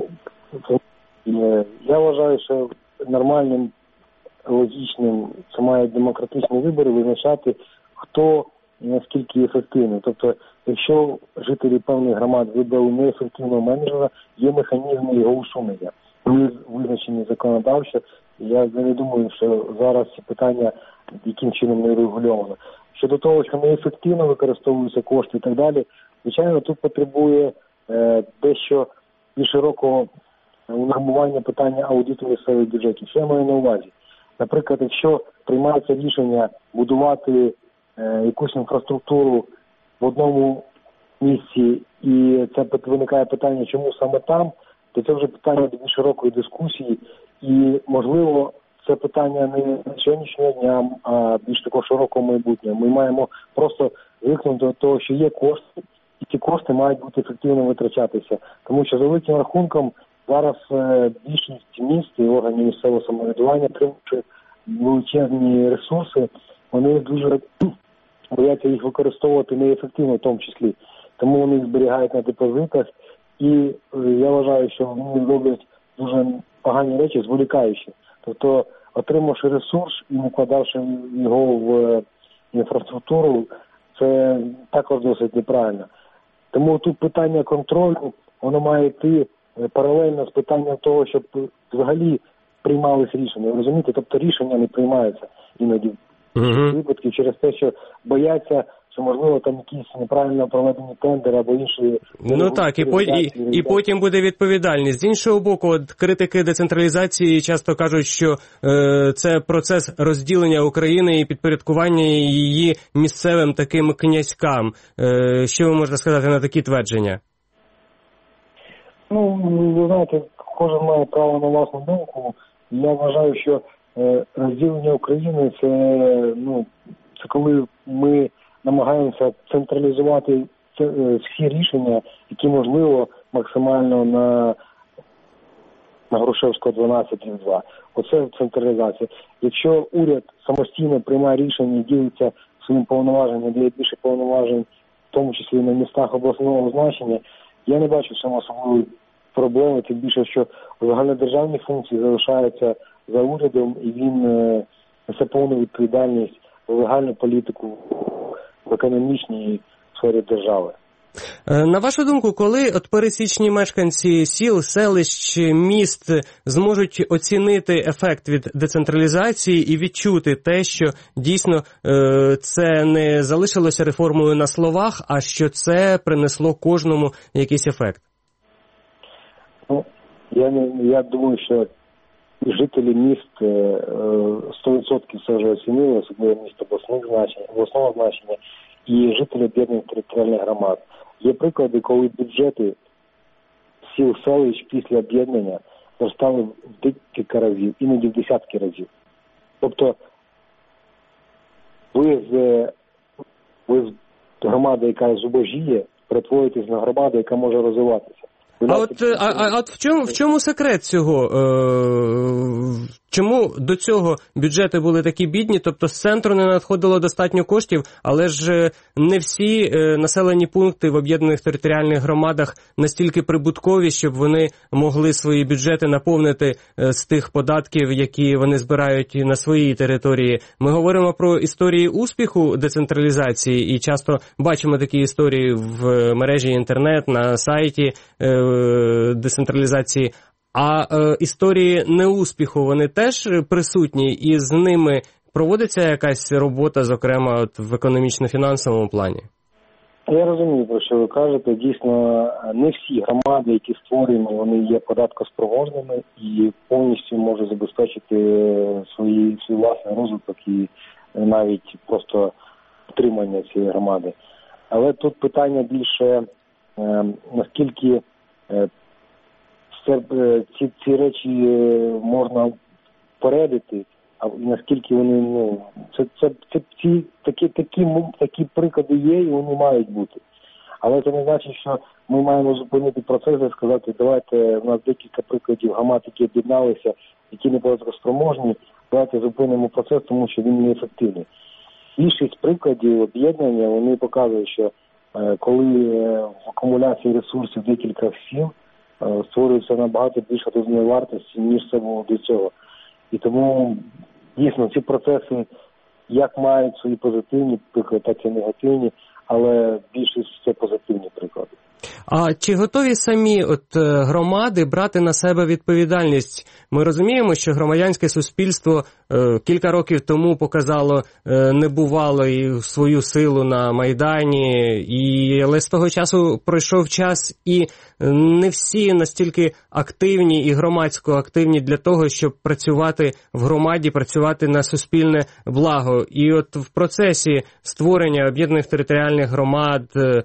я вважаю, що нормальним, логічним, це мають демократичні вибори визначати, хто і наскільки ефективно. Тобто, якщо жителі певних громад вибрали неефективного менеджера, є механізми його усунення. Вони визначені законодавчо. Я не думаю, що зараз ці питання яким чином не регульовано. Щодо того, що неефективно використовуються кошти і так далі, звичайно, тут потребує е, дещо більш широкого унормування питання аудиту місцевих бюджетів. Що я маю на увазі? Наприклад, якщо приймається рішення будувати якусь інфраструктуру в одному місці, і це виникає питання, чому саме там, то це вже питання більш широкої дискусії, і, можливо, це питання не сьогоднішнього дня, а більш такого широкого майбутнього. Ми маємо просто звикнути до того, що є кошти, і ці кошти мають бути ефективно витрачатися. Тому що, за великим рахунком, зараз більшість міст і органів місцевого самоврядування отримують величезні ресурси, вони дуже бояться їх використовувати неефективно в тому числі. Тому вони їх зберігають на депозитах, і я вважаю, що вони роблять дуже погані речі, зволікаючи. Тобто, отримавши ресурс і не вкладавши його в інфраструктуру, це також досить неправильно. Тому тут питання контролю, воно має йти паралельно з питанням того, щоб взагалі приймались рішення. Ви розумієте? Тобто рішення не приймаються іноді. Uh-huh. Випадків через те, що бояться, що, можливо, там якісь неправильно проведені тендери або інші... Ну так, і, по, і, і потім буде відповідальність. З іншого боку, от, критики децентралізації часто кажуть, що е, це процес розділення України і підпорядкування її місцевим таким князькам. Е, що ви можете сказати на такі твердження? Ну, ви знаєте, кожен має право на власну думку. Я вважаю, що розділення України – це, ну, це коли ми намагаємося централізувати всі рішення, які можливо максимально на, на Грушевського дванадцять два. Оце централізація. Якщо уряд самостійно приймає рішення і ділиться своїм повноваженням, дає більше повноважень, в тому числі на містах обласного значення, я не бачу в цьому особливої проблеми, тим більше, що загальнодержавні функції залишаються за урядом, і він несе повну відповідальність за легальну політику в економічній сфері держави. На вашу думку, коли от пересічні мешканці сіл, селищ, міст зможуть оцінити ефект від децентралізації і відчути те, що дійсно це не залишилося реформою на словах, а що це принесло кожному якийсь ефект? Ну, я, я думаю, що жителі міст сто відсотків це вже оцінили, особливо міст обласних значень, обласного значення, і жителі об'єднаних територіальних громад. Є приклади, коли бюджети сіл, селищ після об'єднання зростали в декілька разів, іноді в десятки разів. Тобто ви з, ви з громади, яка зубожіє, перетворюєтесь на громаду, яка може розвиватися. А от, а, а от в чому, в чому секрет цього? Е, чому до цього бюджети були такі бідні, тобто з центру не надходило достатньо коштів, але ж не всі населені пункти в об'єднаних територіальних громадах настільки прибуткові, щоб вони могли свої бюджети наповнити з тих податків, які вони збирають на своїй території. Ми говоримо про історії успіху децентралізації і часто бачимо такі історії в мережі інтернет, на сайті децентралізації, а е, історії неуспіху, вони теж присутні, і з ними проводиться якась робота, зокрема от в економічно-фінансовому плані? Я розумію, про що ви кажете. Дійсно, не всі громади, які створені, вони є податкоспроможними і повністю можуть забезпечити свої, свій власний розвиток і навіть просто утримання цієї громади. Але тут питання більше, е, наскільки е, Це, ці, ці речі можна попередити, а наскільки вони, ну, це, це, це ці такі, такі, такі приклади є і вони мають бути. Але це не значить, що ми маємо зупинити процес і сказати, давайте, у нас декілька прикладів громад, які об'єдналися, які не податкоспроможні, давайте зупинимо процес, тому що він неефективний. Більшість прикладів об'єднання, вони показують, що е, коли в акумуляції ресурсів декілька сіл, створюється набагато більша доданої вартості, ніж це було до цього. І тому, дійсно, ці процеси як мають свої позитивні приклади, так і негативні, але більшість це позитивні приклади. А чи готові самі от громади брати на себе відповідальність? Ми розуміємо, що громадянське суспільство е, кілька років тому показало е, небувалу свою силу на Майдані, і, але з того часу пройшов час, і не всі настільки активні і громадсько активні для того, щоб працювати в громаді, працювати на суспільне благо. І от в процесі створення об'єднаних територіальних громад, е,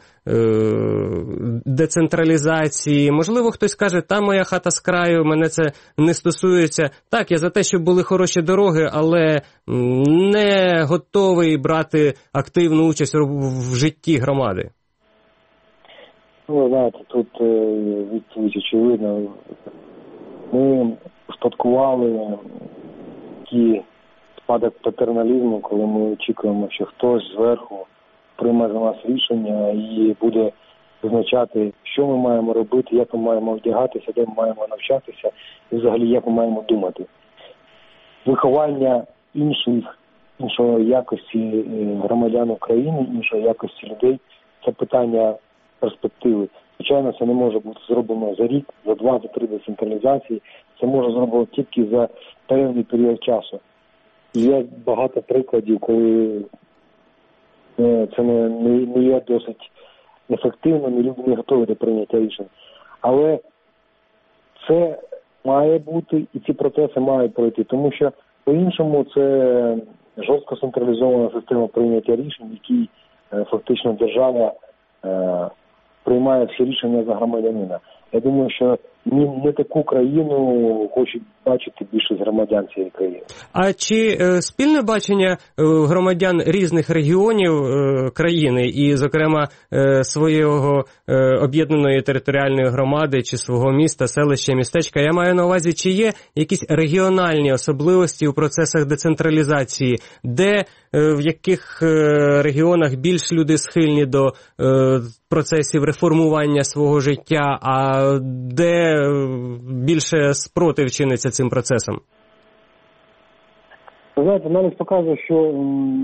децентралізації, можливо, хтось каже, та моя хата з краю, мене це не стосується. Так, я за те, щоб були хороші дороги, але не готовий брати активну участь в житті громади. Ну, ви знаєте, тут відповідь очевидна. Ми успадкували такий спадок патерналізму, коли ми очікуємо, що хтось зверху прийме за нас рішення і буде визначати, що ми маємо робити, як ми маємо вдягатися, де ми маємо навчатися і взагалі як ми маємо думати. Виховання інших, іншої якості громадян України, іншої якості людей – це питання перспективи. Звичайно, це не може бути зроблено за рік, за два, за три децентралізації. Це може зроблено тільки за певний період часу. І є багато прикладів, коли це не, не, не є досить ефективно, не люди не готові до прийняття рішень. Але це має бути, і ці процеси мають пройти, тому що по-іншому це жорстко централізована система прийняття рішень, в якій е, фактично держава е, приймає всі рішення за громадянина. Я думаю, що не, не таку країну хочуть бачити більшість громадян цієї країни. А чи е, спільне бачення е, громадян різних регіонів е, країни і, зокрема, е, свого е, об'єднаної територіальної громади чи свого міста, селища, містечка, я маю на увазі, чи є якісь регіональні особливості у процесах децентралізації, де, е, в яких е, регіонах більш люди схильні до е, процесів реформування свого життя, а де більше спротив чиниться цим процесом? Ви знаєте, аналіз показує, що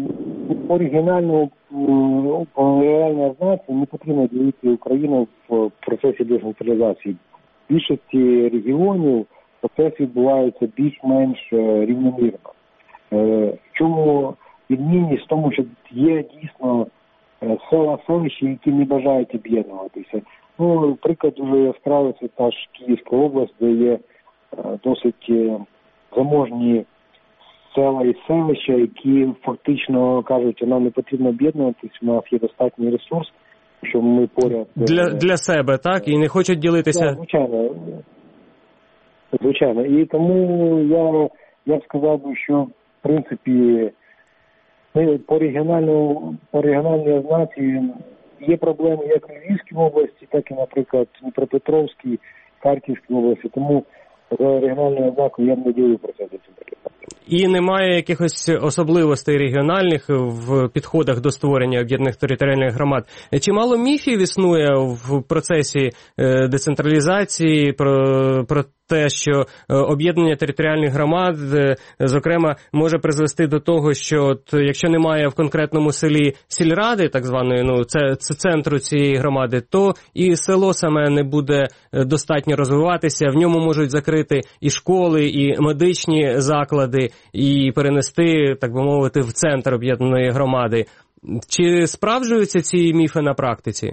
по регіональному по регіональній організації не потрібно ділити Україну в процесі децентралізації. В більшості регіонів процеси відбуваються більш-менш рівномірно. Чому відмінність в тому, що є дійсно села, селища, які не бажають об'єднуватися. Ну, приклад дуже яскравий, це та ж Київська область, де є досить заможні села і селища, які фактично кажуть, що нам не потрібно об'єднуватись, у нас є достатній ресурс, що ми поряд... Для, для себе, так? І не хочуть ділитися? Так, звичайно. Звичайно. І тому я, я б сказав, що, в принципі, ми по регіональному, по регіональній ознації є проблеми як в Львівській області, так і, наприклад, в Дніпропетровській, Харківській області. Тому за регіональною ознакою я б не ділив про це децентралізацію. І немає якихось особливостей регіональних в підходах до створення об'єднаних територіальних громад. Чимало міфів існує в процесі децентралізації про, про те, що об'єднання територіальних громад, зокрема, може призвести до того, що от, якщо немає в конкретному селі сільради, так званої, ну, це, це центру цієї громади, то і село саме не буде достатньо розвиватися, в ньому можуть закрити і школи, і медичні заклади, і перенести, так би мовити, в центр об'єднаної громади. Чи справджуються ці міфи на практиці?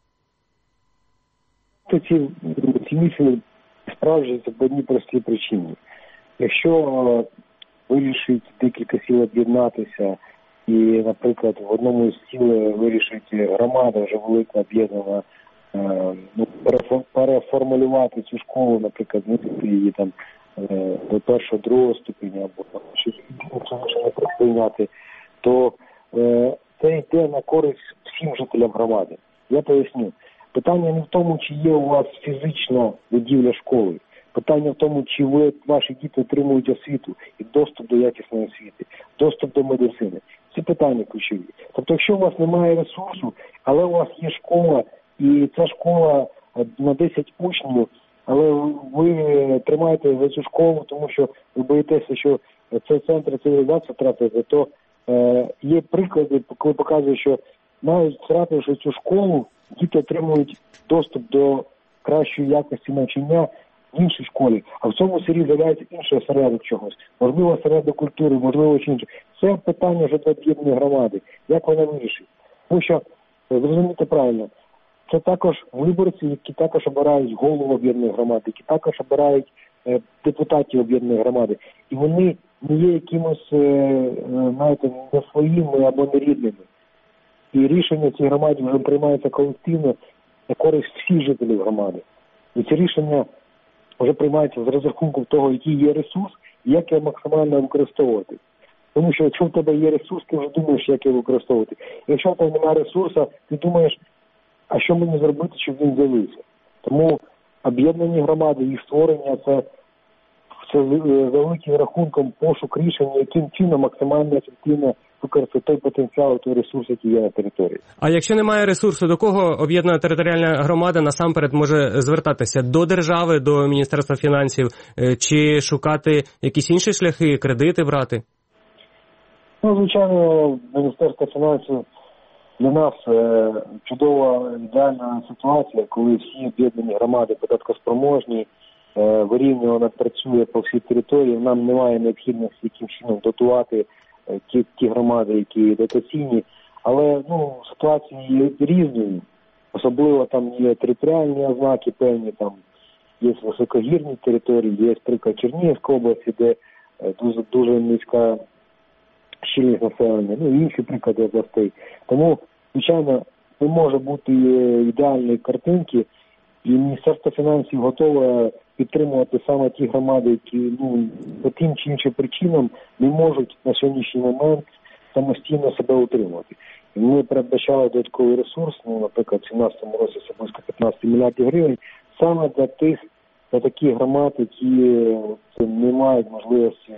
Ці, ці міфи справджуються по одній простій причині. Якщо вирішить декілька сіл об'єднатися і, наприклад, в одному з сіл вирішить громада вже велика об'єднана, ну, переформулювати цю школу, наприклад, змінити її там до першого, другого ступеня або щось інше не прийняти, то е, це йде на користь всім жителям громади. Я поясню. Питання не в тому, чи є у вас фізична будівля школи. Питання в тому, чи ви, ваші діти отримують освіту і доступ до якісної освіти, доступ до медицини. Ці питання ключові. Тобто, якщо у вас немає ресурсу, але у вас є школа, і ця школа на десять учнів, але ви тримаєте за цю школу, тому що ви боїтеся, що цей центр цивілізації втратити, то е, є приклади, коли показують, що навіть втративши цю школу, діти отримують доступ до кращої якості навчання в іншій школі, а в цьому селі з'являється інший осередок чогось. Можливо, осередок культури, можливо, чи інше. Це питання вже до об'єднаної громади. Як вона вирішить? Тому що, зрозумійте правильно, це також виборці, які також обирають голову об'єднаної громади, які також обирають е, депутатів об'єднаної громади. І вони не є якимось, е, знаєте, не своїми або не рідними. І рішення цій громаді вже приймаються колективно на користь всіх жителів громади. І ці рішення вже приймаються з розрахунком того, який є ресурс і як його максимально використовувати. Тому що якщо в тебе є ресурс, ти вже думаєш, як його використовувати. Якщо в тебе немає ресурсу, ти думаєш, а що мені зробити, щоб він з'явився. Тому об'єднані громади, їх створення – це, це за великим рахунком пошук рішення, яким чином максимально ефективно використати той потенціал, той ресурс, який є на території. А якщо немає ресурсу, до кого об'єднана територіальна громада насамперед може звертатися? До держави, до Міністерства фінансів, чи шукати якісь інші шляхи, кредити брати? Ну, звичайно, Міністерство фінансів для нас е, чудова, ідеальна ситуація, коли всі об'єднані громади податкоспроможні, е, вирівнювано працює по всій території, нам немає необхідності яким чином дотувати е, ті, ті громади, які дотаційні, але ну, ситуації є різні, особливо там є територіальні ознаки певні, там є високогірні території, є, приклад, Чернігівської області, де е, дуже, дуже низька щільність населення, ну і інші приклади областей. Тому, звичайно, не може бути ідеальної картинки, і Міністерство фінансів готове підтримувати саме ті громади, які ну, по тим чи іншим причинам не можуть на сьогоднішній момент самостійно себе утримувати. І ми передбачали додатковий ресурс, ну, наприклад, в сімнадцятому році це близько п'ятнадцять мільярдів гривень, саме для тих, для таких громад, які не мають можливості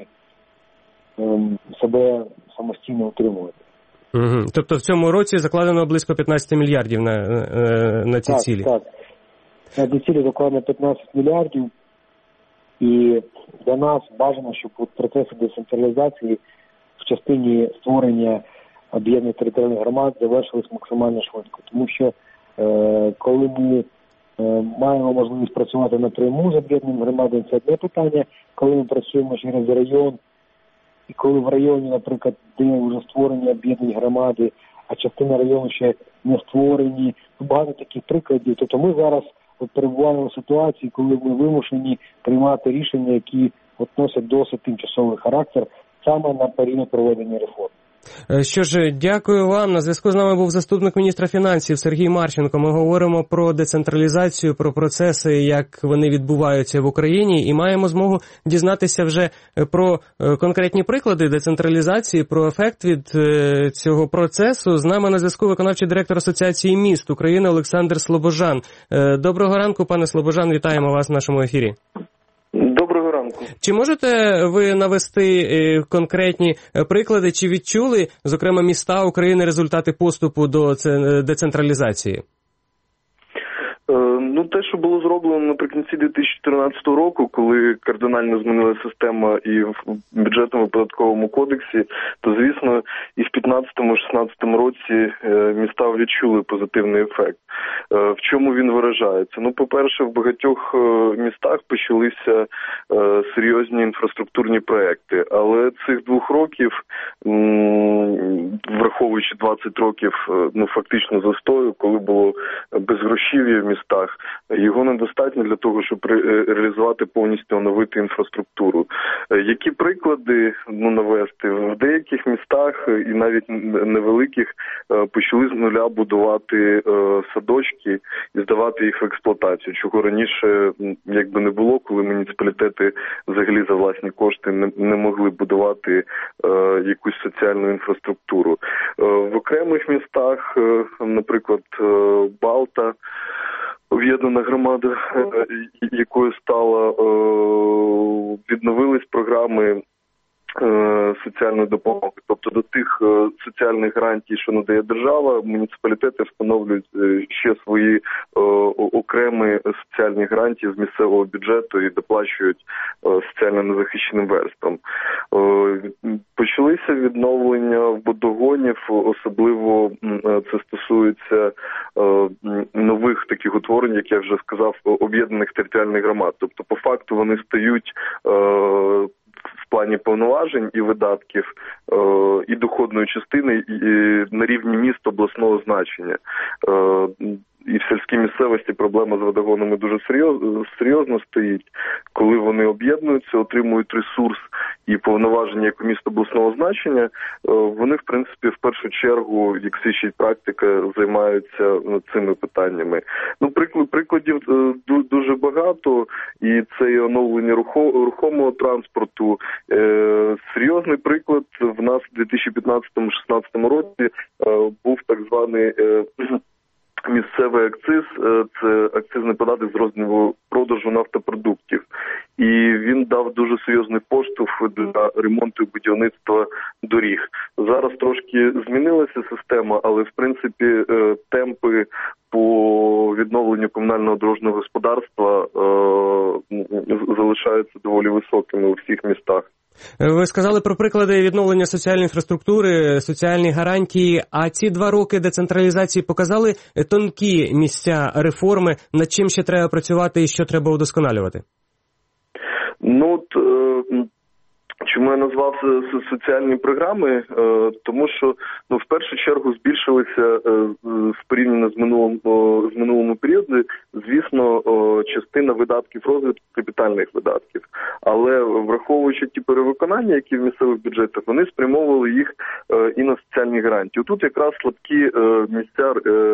себе самостійно утримувати. Угу. Тобто в цьому році закладено близько п'ятнадцять мільярдів на, на ці так, цілі? Так, на ці цілі закладено п'ятнадцять мільярдів, і для нас бажано, щоб у процесі децентралізації в частині створення об'єднаних територіальних громад завершились максимально швидко. Тому що е, коли ми е, маємо можливість працювати напряму з об'єднаними громадами, це одне питання. Коли ми працюємо через район, і коли в районі, наприклад, де вже створені об'єднані громади, а частина району ще не створені, багато таких прикладів. Тобто ми зараз от перебуваємо в ситуації, коли ми вимушені приймати рішення, які от носять досить тимчасовий характер саме на період проведення реформ. Що ж, дякую вам. На зв'язку з нами був заступник міністра фінансів Сергій Марченко. Ми говоримо про децентралізацію, про процеси, як вони відбуваються в Україні, і маємо змогу дізнатися вже про конкретні приклади децентралізації, про ефект від цього процесу. З нами на зв'язку виконавчий директор Асоціації міст України Олександр Слобожан. Доброго ранку, пане Слобожан, вітаємо вас в нашому ефірі. Доброго ранку. Чи можете ви навести конкретні приклади, чи відчули, зокрема, міста України результати поступу до децентралізації? Ну, те, що було зроблено наприкінці дві тисячі чотирнадцятого року, коли кардинально змінилася система і в бюджетному податковому кодексі, то, звісно, і в п'ятнадцятому-шістнадцятому році міста відчули позитивний ефект. В чому він виражається? Ну, по-перше, в багатьох містах почалися серйозні інфраструктурні проекти, але цих двох років, враховуючи двадцять років, ну, фактично застою, коли було безгрошів'я в містах, його недостатньо для того, щоб реалізувати повністю, оновити інфраструктуру. Які приклади, ну, навести? В деяких містах, і навіть невеликих, почали з нуля будувати садочки і здавати їх в експлуатацію, чого раніше якби не було, коли муніципалітети взагалі за власні кошти не, не могли будувати якусь соціальну інфраструктуру. В окремих містах, наприклад, Балта, об'єднана громада, якою стала, відновились програми соціальної допомоги. Тобто до тих соціальних гарантій, що надає держава, муніципалітети встановлюють ще свої окремі соціальні гарантії з місцевого бюджету і доплачують соціально незахищеним верствам. Почалися відновлення водогонів, особливо це стосується нових таких утворень, як я вже сказав, об'єднаних територіальних громад. Тобто, по факту, вони стають в плані повноважень і видатків, і доходної частини і на рівні міст обласного значення. І в сільській місцевості проблема з водогонами дуже серйозно, серйозно стоїть. Коли вони об'єднуються, отримують ресурс і повноваження як у міст обласного значення, вони, в принципі, в першу чергу, як свідчить практика, займаються цими питаннями. Ну, приклад, прикладів дуже багато, і це і оновлення рухомого транспорту. Серйозний приклад в нас в дві тисячі п'ятнадцятому-шістнадцятому році був так званий місцевий акциз, це акцизний податок з розміру продажу нафтопродуктів. І він дав дуже серйозний поштовх для ремонту і будівництва доріг. Зараз трошки змінилася система, але, в принципі, темпи по відновленню комунального дорожнього господарства залишаються доволі високими у всіх містах. Ви сказали про приклади відновлення соціальної інфраструктури, соціальні гарантії, а ці два роки децентралізації показали тонкі місця реформи, над чим ще треба працювати і що треба удосконалювати? Ну, от, чому я назвав соціальні програми? Тому що, ну, в першу чергу збільшилися в порівняно з минулим, з минулими періодами, звісно, частина видатків розвитку капітальних видатків. Але враховуючи ті перевиконання, які в місцевих бюджетах, вони спрямовували їх і на соціальні гарантії. Тут якраз слабкі місця,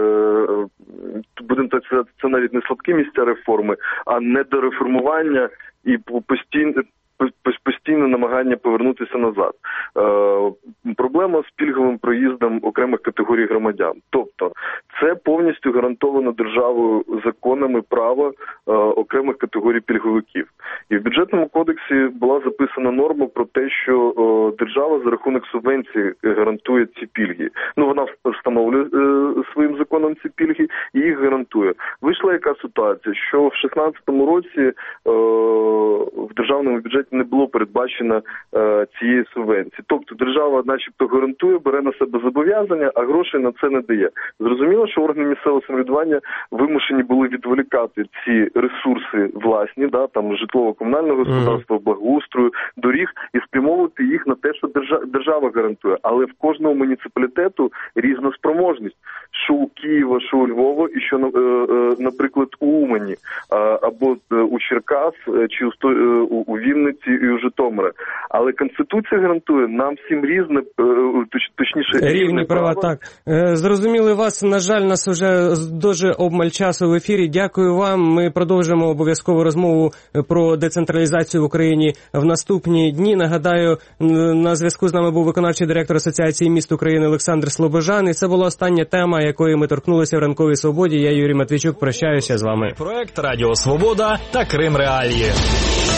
будемо так сказати, це навіть не слабкі місця реформи, а недореформування і постійно постійне намагання повернутися назад. Е, проблема з пільговим проїздом окремих категорій громадян. Тобто, це повністю гарантовано державою законами права е, окремих категорій пільговиків. І в бюджетному кодексі була записана норма про те, що е, держава за рахунок субвенції гарантує ці пільги. Ну, вона встановлює е, своїм законом ці пільги і їх гарантує. Вийшла яка ситуація, що в шістнадцятому році е, в державному бюджеті не було передбачено е, цієї субвенції. Тобто держава начебто гарантує, бере на себе зобов'язання, а грошей на це не дає. Зрозуміло, що органи місцевого самоврядування вимушені були відволікати ці ресурси власні, да, там житлово-комунального господарства, благоустрою, доріг, і спрямовувати їх на те, що держава, держава гарантує. Але в кожному муніципалітету різна спроможність. Що у Києва, що у Львова, і що, наприклад, у Умані, або у Черкас, чи у Вінниці і у Житомирі. Але Конституція гарантує нам всім різне, точніше, рівні рівне права. право. Так. Зрозуміли вас. На жаль, нас вже дуже обмаль часу в ефірі. Дякую вам. Ми продовжимо обов'язково розмову про децентралізацію в Україні в наступні дні. Нагадаю, на зв'язку з нами був виконавчий директор Асоціації міст України Олександр Слобожан. І це була остання тема, якої ми торкнулися в ранковій свободі. Я, Юрій Матвійчук, прощаюся з вами. Проект Радіо Свобода та Крим Реалії.